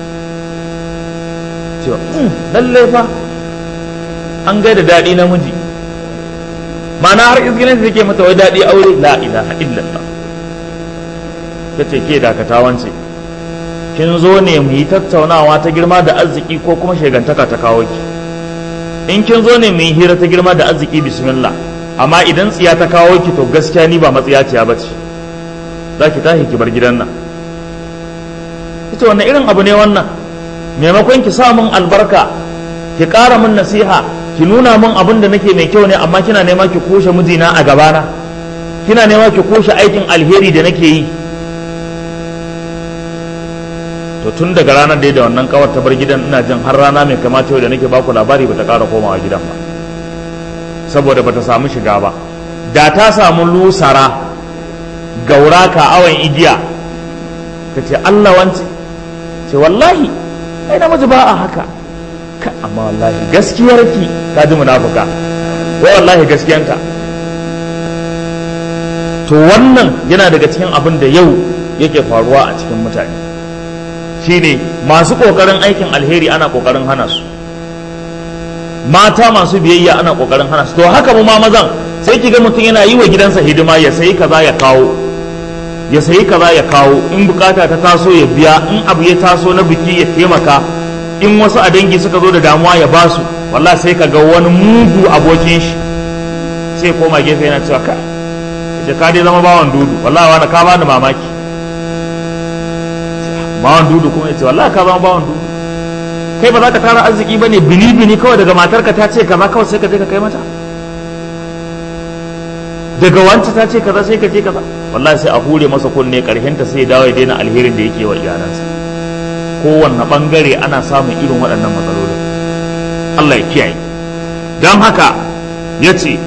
cewa lalle fa an gaida daɗi namiji, ma'ana har izginin da take mata wai daɗi aure. la ilaha illallah. ta ce ke dakata wance, kin zo ne mu yi tattaunawa ta girma da arziki ko kuma shegantaka ta kawo ki? in kin zo ne mu yi hira ta girma da arziki, bismillah, amma idan tsiya ta kawo ki to gaskiya ni ba matsiyaciya ba ce, za ki tashi ki bar gidan nan. ita wannan irin abu ne wannan? maimakon ki sa min albarka, ki ƙara min nasiha, ki nuna min abin da nake mai kyau ne, amma kina nema ki kushe mijina a gabana, kina nema ki kushe aikin alheri da nake yi. to tun daga ranar da wannan kawar ta bar gidan, ina jin har rana mai kamata yau da nake baku labari bata ƙara komawa gidan ba, saboda bata samu shiga ba. da ta samu lusara gauraka awon igiya, ta ce Allah wance, ce wallahi ai namiji ba a haka, amma wallahi gaskiyarki, ta ji munafuka, wai wallahi gaskiyanta. to wannan yana daga cikin abin da yau yake faruwa a cikin mutane, shine masu kokarin aikin alheri ana kokarin hana su, mata masu biyayya ana kokarin hana su. to haka mu ma mazan, sai kiga mutum yana yi wa gidansa hidima, ya sayi kaza ya kawo, ya sayi kaza ya kawo, in bukata ta taso ya biya, in abu ya taso na biki ya taimaka, in wasu a dangi suka zo da damuwa ya basu. wallahi sai kaga wani mugu abokin shi sai koma gefe yana cewa kai ka dai zama bawan dudu, wallahi wani ka bani mamaki. bawan dudu kuma ya ce wallahi ka zama bawan dudu, kai ba za ka tara arziki ba ne? bini kawai daga matarka ta ce kaza kawai sai ka je ka kai mata, daga wancan ta ce kaza sai ka je kaza. wallahi sai a hure masa kunne, karhenta sai ya dawo ya daina alherin da yake wa iyalansa. kowanne bangare ana samun irin waɗannan matsalolin, Allah ya kiyaye. don haka ya ce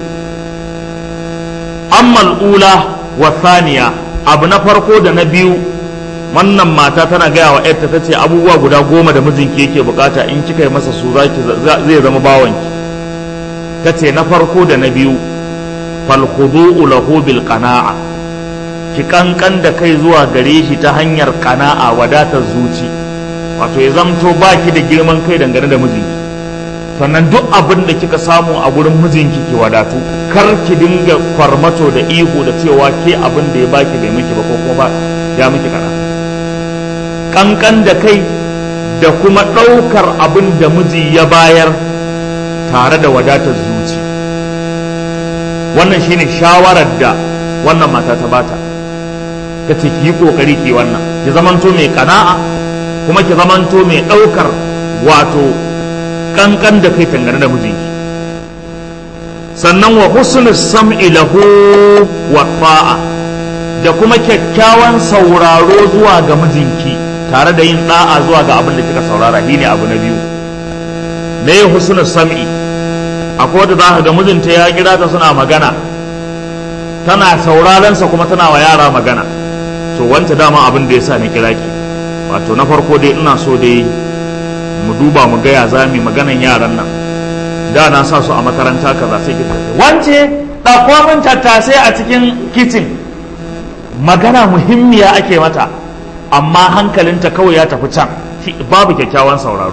ammal ula wa thaniya, abu na farko da na biyu, wannan mata tana gaya wa yarta, ta ce abubuwa guda 10 da mijinki yake bukata, in kika yi masa su zai zama bawanki. ta ce na farko da na biyu, fal khudu'u lahu bil qana'a, ki kankan da kai zuwa gare shi ta hanyar qana'a, wadatar zuci, wato ya zamto baki da girman kai dangane da mijinki. sannan duk abin da kika samu a gurin mijinki ki wadatu, kar ki dinga kwarmato da ihu da cewa ke abin da ya baki bai miki ba, ko kuma ba ya miki kana. kankan da kai da kuma ɗaukar abin da miji ya bayar tare da wadatar zuci. Wannan shine shawarar da wannan mata ta bata, ta ce ki yi kokari ki wannan, ki zamanto mai kana'a kuma ki zamanto mai ɗaukar wato kankan da kai tangane da mijinki. Sannan wa husnul sam'i lahu wa ta'a, da kuma kyakkyawan sauraro zuwa ga mijinki tare da yin da'a zuwa ga abin da kika saurara. Shine abu na biyu. Me ya husnul sam'i? Akwai wanda za ka ga mijinta ya kira ta suna magana, tana sauraron sa kuma tana wa yara magana. To wanda dama abin da yasa ni kira ki, wato na farko dai ina so dai mu duba mu ga ya zami maganan yaran nan. Da na sa su a makaranta kaza sai ki wance ɗauko min tattasai a cikin kicin. Magana muhimmiya ake mata, amma hankalinta kawai ya tafi can, babu kyakkyawan sauraro.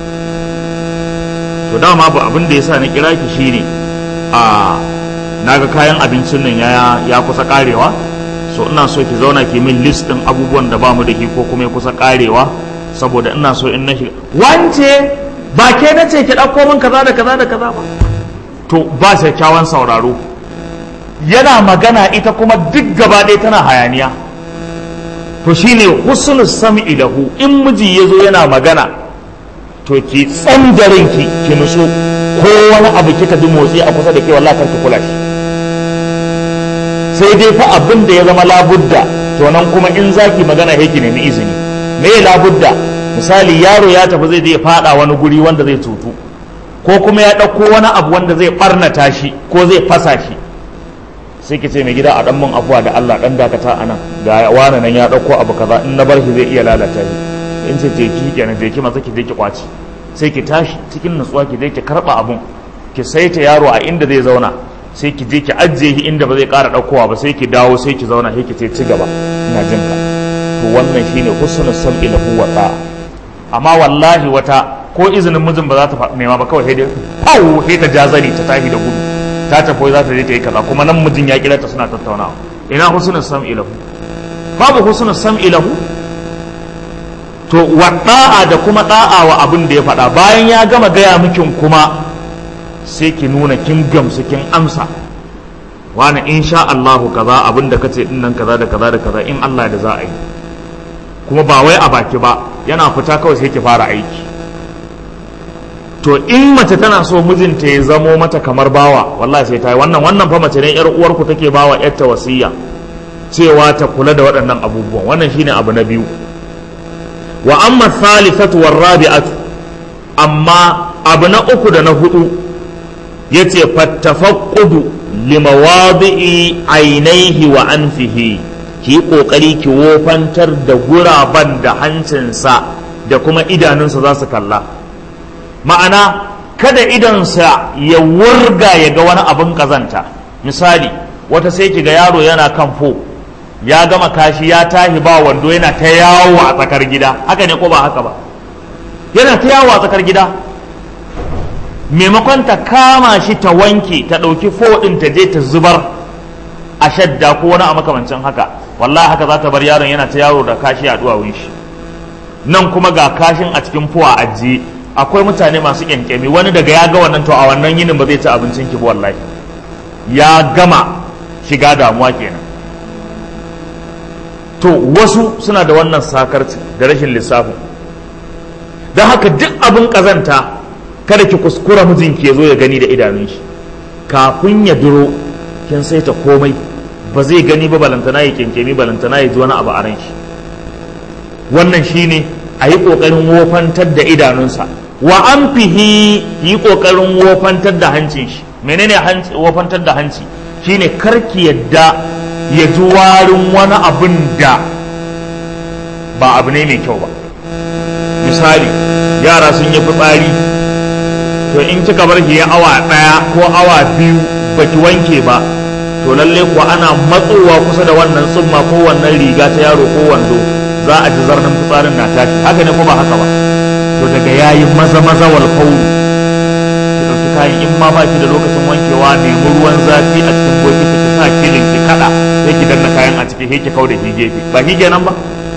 To dama ba abin da yasa na kira ki shine naga kayan abincin nan ya kusa karewa, so ina so ki zauna ki min list din abubuwan da bamu da ki ko kuma ya kusa karewa, saboda ina so in na shiga wance ba ke na ce ki ɗauko min kaza da kaza da kaza ba. To ba kyakkyawan sauraro, yana magana ita kuma duk gaba ɗaya tana hayaniya. To shine husnul sam'i lahu, in miji yazo yana magana to ki tsandarin ki nutsu, ko wani abu kika ji motsi a kusa da ke wallahi kar ki kula shi, sai dai fa abin da ya zama labudda, to nan kuma in zaki magana sai ki nemi izini. Me labudda? Misali yaro ya tafi zai je fada wani guri wanda zai tutu, ko kuma ya ɗauko wani abu wanda zai ɓarnata shi ko zai fasa shi, sai ki ce mai gida a ɗan mun afuwa da Allah ɗan dakata a nan, ga wani nan ya ɗauko abu kaza, in na bar shi zai iya lalata shi. In ce je ki kenan, je ki maza ki je ki kwaci, sai ki tashi cikin nutsuwa ki je ki karɓa abun, ki saita yaro a inda zai zauna, sai ki je ki ajiye shi inda ba zai ƙara ɗaukowa ba, sai ki dawo sai ki zauna sai ki ce ci gaba ina jin ka. To wannan shine husnul sam'i lahu wa ta'a. Amma wallahi wata ko izinin mijin ba za ta nema ba, kawai sai dai sai ta jazari ta tafi da gudu ta tafi za ta je ta yi kaza, kuma nan mijin ya kira ta suna tattaunawa. Ina husnul sam'i lahu? Babu husnul sam'i lahu. To wa da'a da kuma da'a wa abin da ya faɗa, bayan ya gama gaya mikin kuma sai ki nuna kin gamsu kin amsa, wani insha Allahu kaza abin da kace din nan kaza da kaza da kaza in Allah da za a yi, kuma ba wai a baki ba, yana fita kawai sai ki fara aiki. To in mace tana so mijinta ya zamo mata kamar bawa, wallahi sai ta yi wannan fa mace ne yar uwarku take bawa yarta wasiya cewa ta kula da waɗannan abubuwan. Wannan shine abu na biyu. Wa amma thalithatu war rabi'atu, amma abu na uku da na hudu yace fattafaqqudu limawadi'i ainihi wa anfihi, ki kokari ki wofantar da guraban da hancinsa da kuma idanunsa za su kalla. Ma'ana kada idansa ya wurga ya ga wani abin kazanta. Misali wata sai ki ga yaro yana kan fo, ya gama kashi ya tahi ba wando yana ta yawo a tsakar gida, haka ne ko ba haka ba? Yana ta yawo a tsakar gida, maimakon ta kama shi ta wanke ta ɗauki fo ɗin ta je ta zubar a shadda ko wani a makamancin haka, wallahi haka za ta bar yaron yana ta yawo da kashi a duwawun shi. Nan kuma ga kashin a cikin fo a ajiye. Akwai mutane masu kyankyami, wani daga ya ga wannan to a wannan yinin ba zai ci abincin ki ba, wallahi ya gama shiga damuwa kenan. To wasu suna da wannan sakarci da rashin lissafin, don haka duk abin kazanta kada ki kuskura mijinki ya zo ya gani da idanun shi, kafin ya duro kin saita komai, ba zai gani ba, balantana ya kyankyami, balantana ya ji wani abu a ran shi. Wannan shine a yi ƙoƙarin wofantar da idanunsa. Wa an fihi, yi ƙoƙarin wofantar da hancin shi. Menene wofantar da hanci? Shine karki yadda ya ji warin wani abin da ba abu ne mai kyau ba. Misali yara sun yi fitsari, to in kika bar shi ya awa ɗaya ko awa biyu baki wanke ba, to lalle kuwa ana matsowa kusa da wannan tsumma ko wannan riga ta yaro ko wando, za a ji zarnin fitsarin na tashi. Haka ne ko ba haka ba? To daga yayi maza wal fauru, ki ɗauki kayan, in ma ba ki da lokacin wankewa, nemi ruwan zafi a cikin bokiti ki sa kilin ki kada, sai ki danna kayan a ciki, sai ki kauda ki gefe, ba ki kenan ba?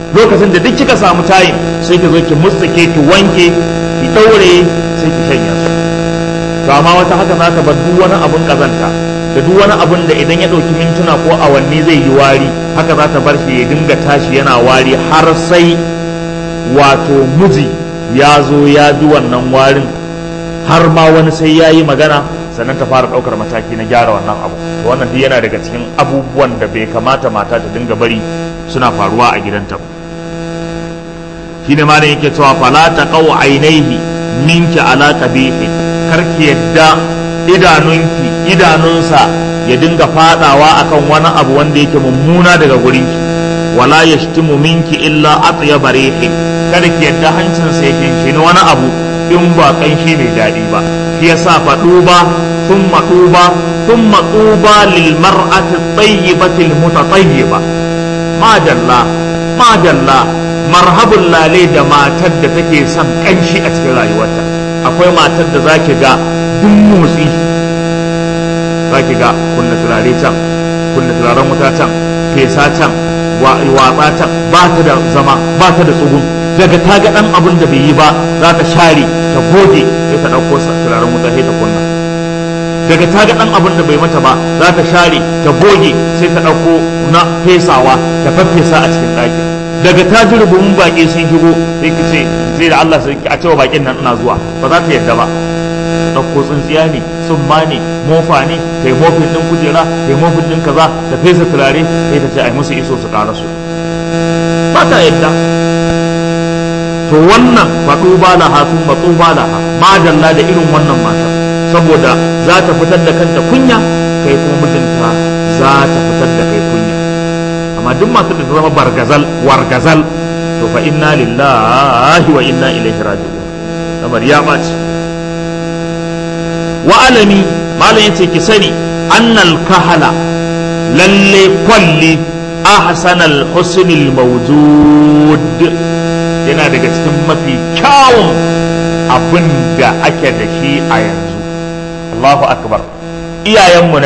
lokacin da duk kika samu tayin sai ki zo ki mutsuke ki wanke ki daure sai ki shanya su. To amma wata haka za ta bar duk wani abun kazanta da duk wani abun da idan ya ɗauki mintuna ko awanni zai yi wari, haka za ta bar shi ya dinga tashi yana wari har sai wato miji ya zo ya bi wannan warin, har ma wani sai ya yi magana sannan ta fara ɗaukar mataki na gyara wannan abu. To wannan duk yana daga cikin abubuwan da bai kamata mata ta dinga bari suna faruwa a gidanta. Shine ma da yake cewa fala taqau ainihi minki ala qabihi, karki yadda idanunsa ya dinga fadawa akan wani abu wanda yake mummuna daga gurinki. Wala yashtimu minki illa atyaba rihin, kada ki yadda hancinsa ya kinshini wani abu in ba kanshi mai daɗi ba. Shi yasa faɗuba thumma tuba lil mar'ati tayyibati al mutatayyiba. Madalla marhabun lale da matar da take son kanshi a cikin rayuwarta. Akwai matar da zaki ga duk motsi, zaki ga kunna turare can, kunna turaren wuta can, fesa can, watsa can, ba ta da zama, ba ta da tsugun. Daga ta ga ɗan abin da bai yi ba za ta share ta goge sai ta ɗauko turaren wuta sai ta kunna. Daga ta ga ɗan abin da bai mata ba za ta share ta goge sai ta ɗauko na fesawa ta faffesa a cikin ɗaki. Daga ta ji rubutun baƙi sun shigo sai ki ce sai da Allah sai a cewa baƙin nan ina zuwa, ba za ta yadda ba. Ta ɗauko tsintsiya ne, tsumma ne, mofa ne, ta yi mofin ɗin kujera, ta yi mofin ɗin kaza, ta fesa turare sai ta ce ai musu iso su ƙara su. Ba ta yadda. To wannan faɗu ba laha sun matsu ba laha, madalla da irin wannan matar, saboda za ta fitar da kanta kunya, kai kuma mijinta za ta fitar da kai kunya. Amma duk matar da ta zama wargazal to fa inna lillahi wa inna ilaihi raji'un, kamar ya ɓaci. Wa alami malam yace ki sani annal kahala lalle kwalli ahsanal husnil mawjud, yana daga cikin mafi kyawun abin da ake da shi a yanzu. Allahu akbar. Iyayenmu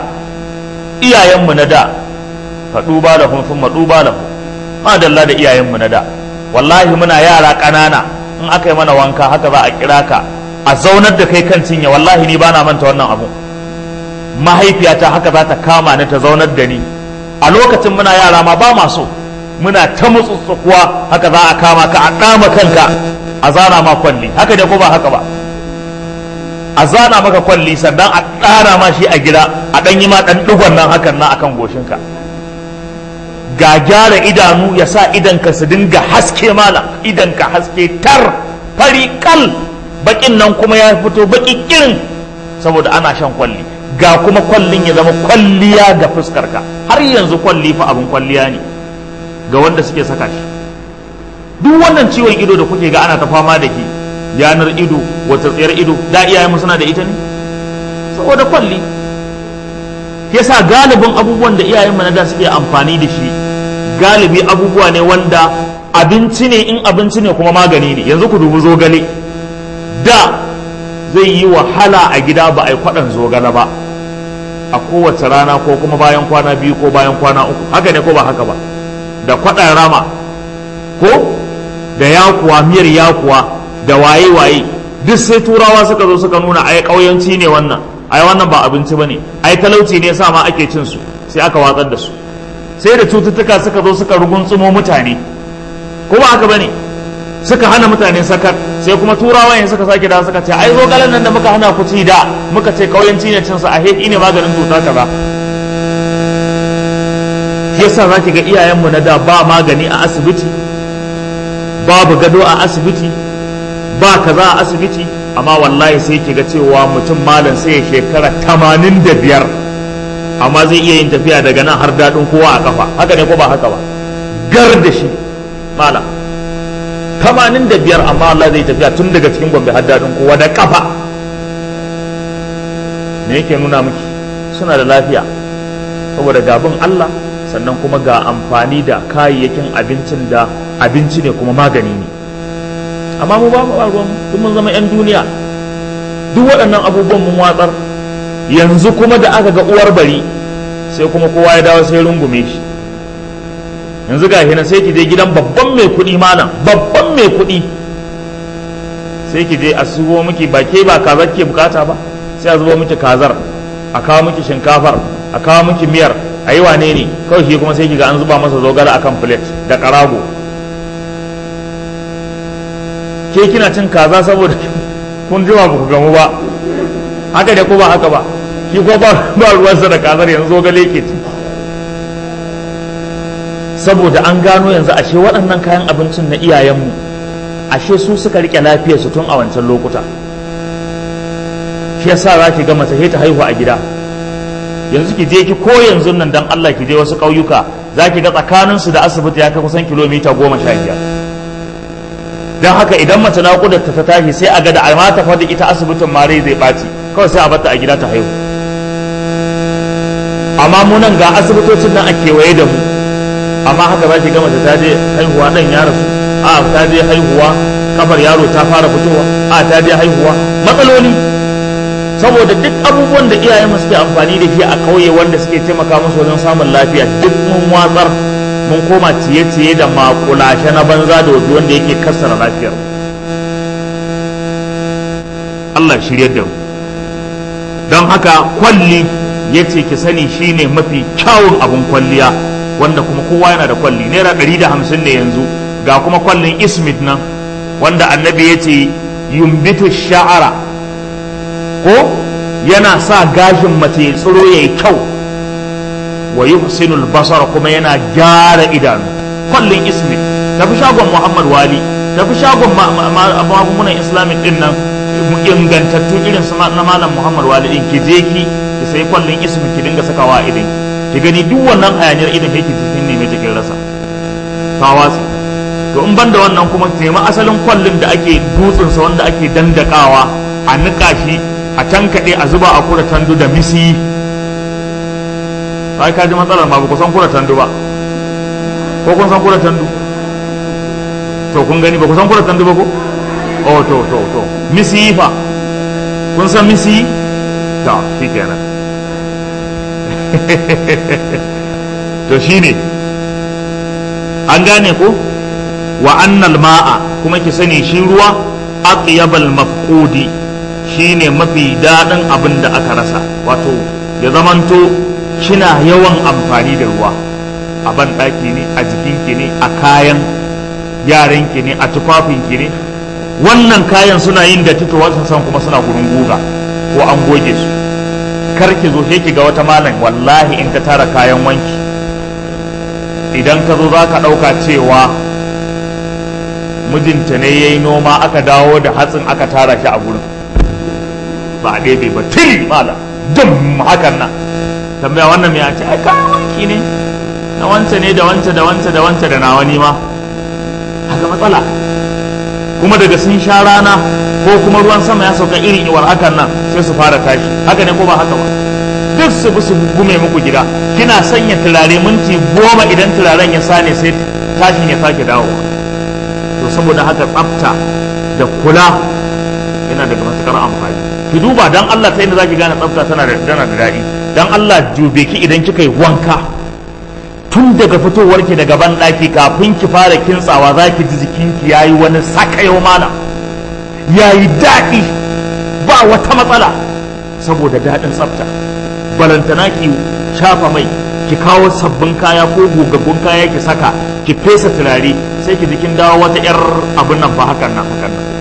na da faɗuba lahum thumma duba lahum, madalla da iyayenmu na da. Wallahi muna yara ƙanana in aka yi mana wanka haka za a kira ka a zaunar da kai kan cinya. Wallahi ni bana manta wannan abu. Mahaifiyata haka za ta kama ni ta zaunar da ni. A lokacin muna yara ma ba ma so, muna ta mutsutsukuwa haka za a kama ka a ɗama kanka a zana ma kwalli, haka da ko ba haka ba, a zana maka kwalli sannan a ɗara ma shi a gida a ɗan yi ma ɗan ɗigon nan hakan na akan goshinka. Ga gyara idanu ya sa idanka su dinga haske mala, idanka haske tar fari kal, bakin nan kuma ya fito baki kirin saboda ana shan kwalli. Ga kuma kwallin ya zama kwalliya ga fuskarka. Har yanzu kwalli fa abin kwalliya ne ga wanda suke saka shi. Duk wannan ciwon ido da kuke ga ana ta fama da shi, yanar ido, wata tsayar ido, da iyayenmu suna da ita ne saboda kwalli. Yasa galibin abubuwan da iyayenmu na da suke amfani da shi galibi abubuwa ne wanda abinci ne, in abinci ne kuma magani ne. Yanzu ku dubi zogale, da zai yi wahala a gida ba a yi kwaɗan zogale ba a kowace rana ko kuma bayan kwana biyu ko bayan kwana uku, haka ne ko ba haka ba, da kwaɗan rama ko da yakuwa, miyar yakuwa da waye-waye, duk sai turawa suka zo suka nuna ai ƙauyanci ne wannan, ai wannan ba abinci ba ne, ai talauci ne sa ma ake cin su, sai aka watsar da su. Sai da cututtuka suka zo suka rugunsumo mutane, ko ba haka ba ne, suka hana mutane sakar. Sai kuma turawa yin suka sake da suka ce ai zogalen nan da muka hana ku ci da muka ce ƙauyanci ne cin sa, a heki ne maganin cuta kaza. Yasa za ki ga iyayenmu na da ba magani a asibiti, babu gado a asibiti, ba kaza a asibiti, amma wallahi sai ki ga cewa mutum malam sai ya shekara 85 amma zai iya yin tafiya daga nan har daɗin kowa a kafa, haka ne ko ba haka ba, gar da shi malam 85 amma Allah zai tafiya tun daga cikin Gombe har daɗin kowa da kafa. Me yake nuna miki suna da lafiya saboda gabin Allah, sannan kuma ga amfani da kayayyakin abincin da abinci ne kuma magani ne. Amma mu ba mu ruwan duk mun zama 'yan duniya, duk waɗannan abubuwan mun watsar. Yanzu kuma da aka ga uwar bari sai kuma kowa ya dawo sai rungume shi, yanzu ga hina sai ki je gidan babban mai kuɗi malam, babban mai kuɗi, sai ki je a zubo miki ba ke ba kazar ke bukata ba, sai a zubo miki kazar, a kawo miki shinkafar, a kawo miki miyar, a yi wane ne, kawai shi kuma sai ki ga an zuba masa zogale akan plate da karago. Ke kina cin kaza saboda kun jima ba ku gamu ba, haka da ko ba haka ba, shi ko ba ruwansa da kazar, yanzu zogale ke ci. Saboda an gano yanzu ashe waɗannan kayan abincin na iyayenmu ashe su suka rike lafiyarsu tun a wancan lokuta. Shi yasa za ki ga mace ta haihu a gida, yanzu ki je ki ko yanzu nan dan Allah ki je wasu ƙauyuka za ki ga tsakaninsu da asibiti ya kai kusan kilomita 15. don haka idan mace naƙudar ta tashi sai a ga da alma ta fadi ita asibitin mare zai ɓaci, kawai sai a bata a gida ta haihu. Amma mu nan ga asibitocin nan a kewaye da mu, amma haka za ki ga mace ta je haihuwa ɗan ya rasu, a ta je haihuwa kafar yaro ta fara fitowa, a ta je haihuwa matsaloli. Saboda duk abubuwan da iyayen mu suke amfani da shi a ƙauye wanda suke taimaka musu wajen samun lafiya duk mun watsar, mun koma ciye-ciye da makulashe na banza da wasu wanda yake kassara lafiyar. Allah shirye da mu. Don haka kwalli ya ce ki sani shine mafi kyawun abun kwalliya, wanda kuma kowa yana da kwalli. Naira 150 ne yanzu, ga kuma kwallin ismit nan wanda annabi ya ce yumbitu sha'ara, ko yana sa gashin mace ya tsiro ya yi kyau, wa yuhsinul basar kuma yana gyara idanu. Kwallin ismit tafi shagon Muhammad Wali, tafi shagon magungunan islamic din nan ingantattu irin su na malam Muhammad Wali din, ki je ki sai kwallin ismit ki dinga sakawa a idan ki gani duk wannan hayaniyar idan yake cikin ne mai jikin rasa ta watsi. To in banda wannan kuma nemi asalin kwallin da ake dutsensa wanda ake dandakawa a nika shi a tankaɗe a zuba a kura tandu da misi. Sai ka ji matsalar ma ba ku san kura tandu ba, ko kun san kura tandu? To kun gani ba ku san kura tandu ba ko? Oh to misi fa kun san misi? Ta shi kenan. To shine an gane ko? Wa annal ma'a kuma ki sani shi ruwa atyabal mafqudi shine mafi daɗin abin da aka rasa. Wato ya zamanto kina yawan amfani da ruwa a ban ɗaki ne, a jikinki ne, a kayan yaranki ne, a tufafinki ne. Wannan kayan suna yin da tito wasu san kuma suna gurin guga ko an goge su. Kar ki zo ki ga wata malam wallahi in ka tara kayan wanki, idan ka zo za ka ɗauka cewa mijinta ne ya yi noma aka dawo da hatsin aka tara shi a gurin, ba a ɗebe ba tiri mala dum hakan nan. Tambaya wannan mai ce ai kayan wanki ne na wance ne da wance da wance da wance da nawa ni ma, haka matsala. Kuma daga sun sha rana ko kuma ruwan sama ya sauka irin iwar hakan nan sai su fara tashi, haka ne ko ba haka ba? Duk su bi su gume muku gida. Kina sanya turare minti 10 idan turaren ya sane sai tashin ya sake dawowa. To saboda haka tsafta da kula yana daga matukar amfani. Ki duba dan Allah ta inda zaki gane tsafta tana da daɗi. Dan Allah dube ki idan kika yi wanka, tun daga fitowar ki daga ban ɗaki kafin ki fara kintsawa za ki ji jikinki yayi wani sakayo mana, yayi daɗi ba wata matsala saboda daɗin tsafta. Balantana ki shafa mai, ki kawo sabbin kaya ko gogaggun kaya ki saka, ki fesa turare, sai ki jikin dawo wata 'yar abin nan fa hakan nan.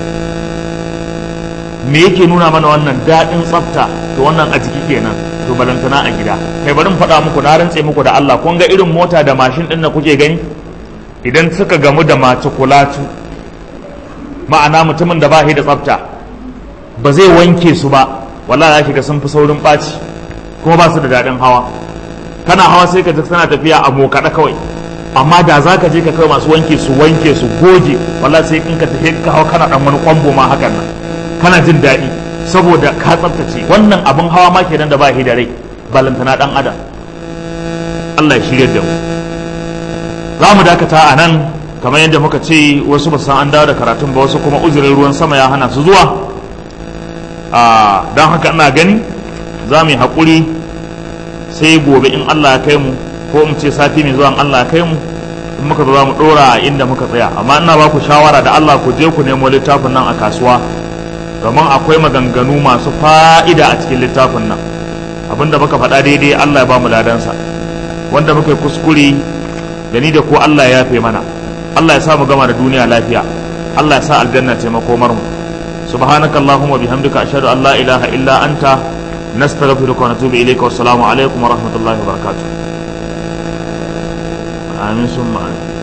Me yake nuna mana wannan daɗin tsafta? To wannan a jiki kenan, to balantana a gida. Kai bari mu faɗa muku, na rantse muku da Allah, kun ga irin mota da mashin ɗin da kuke gani idan suka gamu da mace kulatu, ma'ana mutumin da ba shi da tsafta, ba zai wanke su ba, wallahi za ki ga sun fi saurin ɓaci kuma ba su da daɗin hawa. Kana hawa sai ka ji tana tafiya a mokaɗa kawai, amma da za ka je ka kai masu wanke su goge, wallahi sai in ka tafi ka hawa kana ɗan wani kwambo ma hakan nan, kana jin daɗi saboda ka tsaftace. Wannan abin hawa ma kenan da ba shi da rai, balantana ɗan adam. Allah ya shirya da mu. Za mu dakata a nan, kamar yadda muka ce wasu ba san an dawo da karatun ba, wasu kuma uzurin ruwan sama ya hana su zuwa. Don haka ina gani za mu yi haƙuri sai gobe in Allah ya kai mu, ko in ce sati mai zuwa in Allah ya kai mu muka zo za mu dora a inda muka tsaya, amma ina ba ku shawara da Allah ku je ku nemo littafin nan a kasuwa, domin akwai maganganu masu fa'ida a cikin littafin nan. Abinda muka faɗa daidai Allah ya ba mu ladansa, wanda muka yi kuskure da ni da ku Allah ya yafe mana. Allah ya sa mu gama da duniya lafiya, Allah ya sa aljanna ce makomar mu. Subhanakallahumma bihamdika ashhadu an la ilaha illa anta nastaghfiruka wa natubu ilayka. Wassalamu alaikum wa rahmatullahi wa barakatuh. Amin summa amin.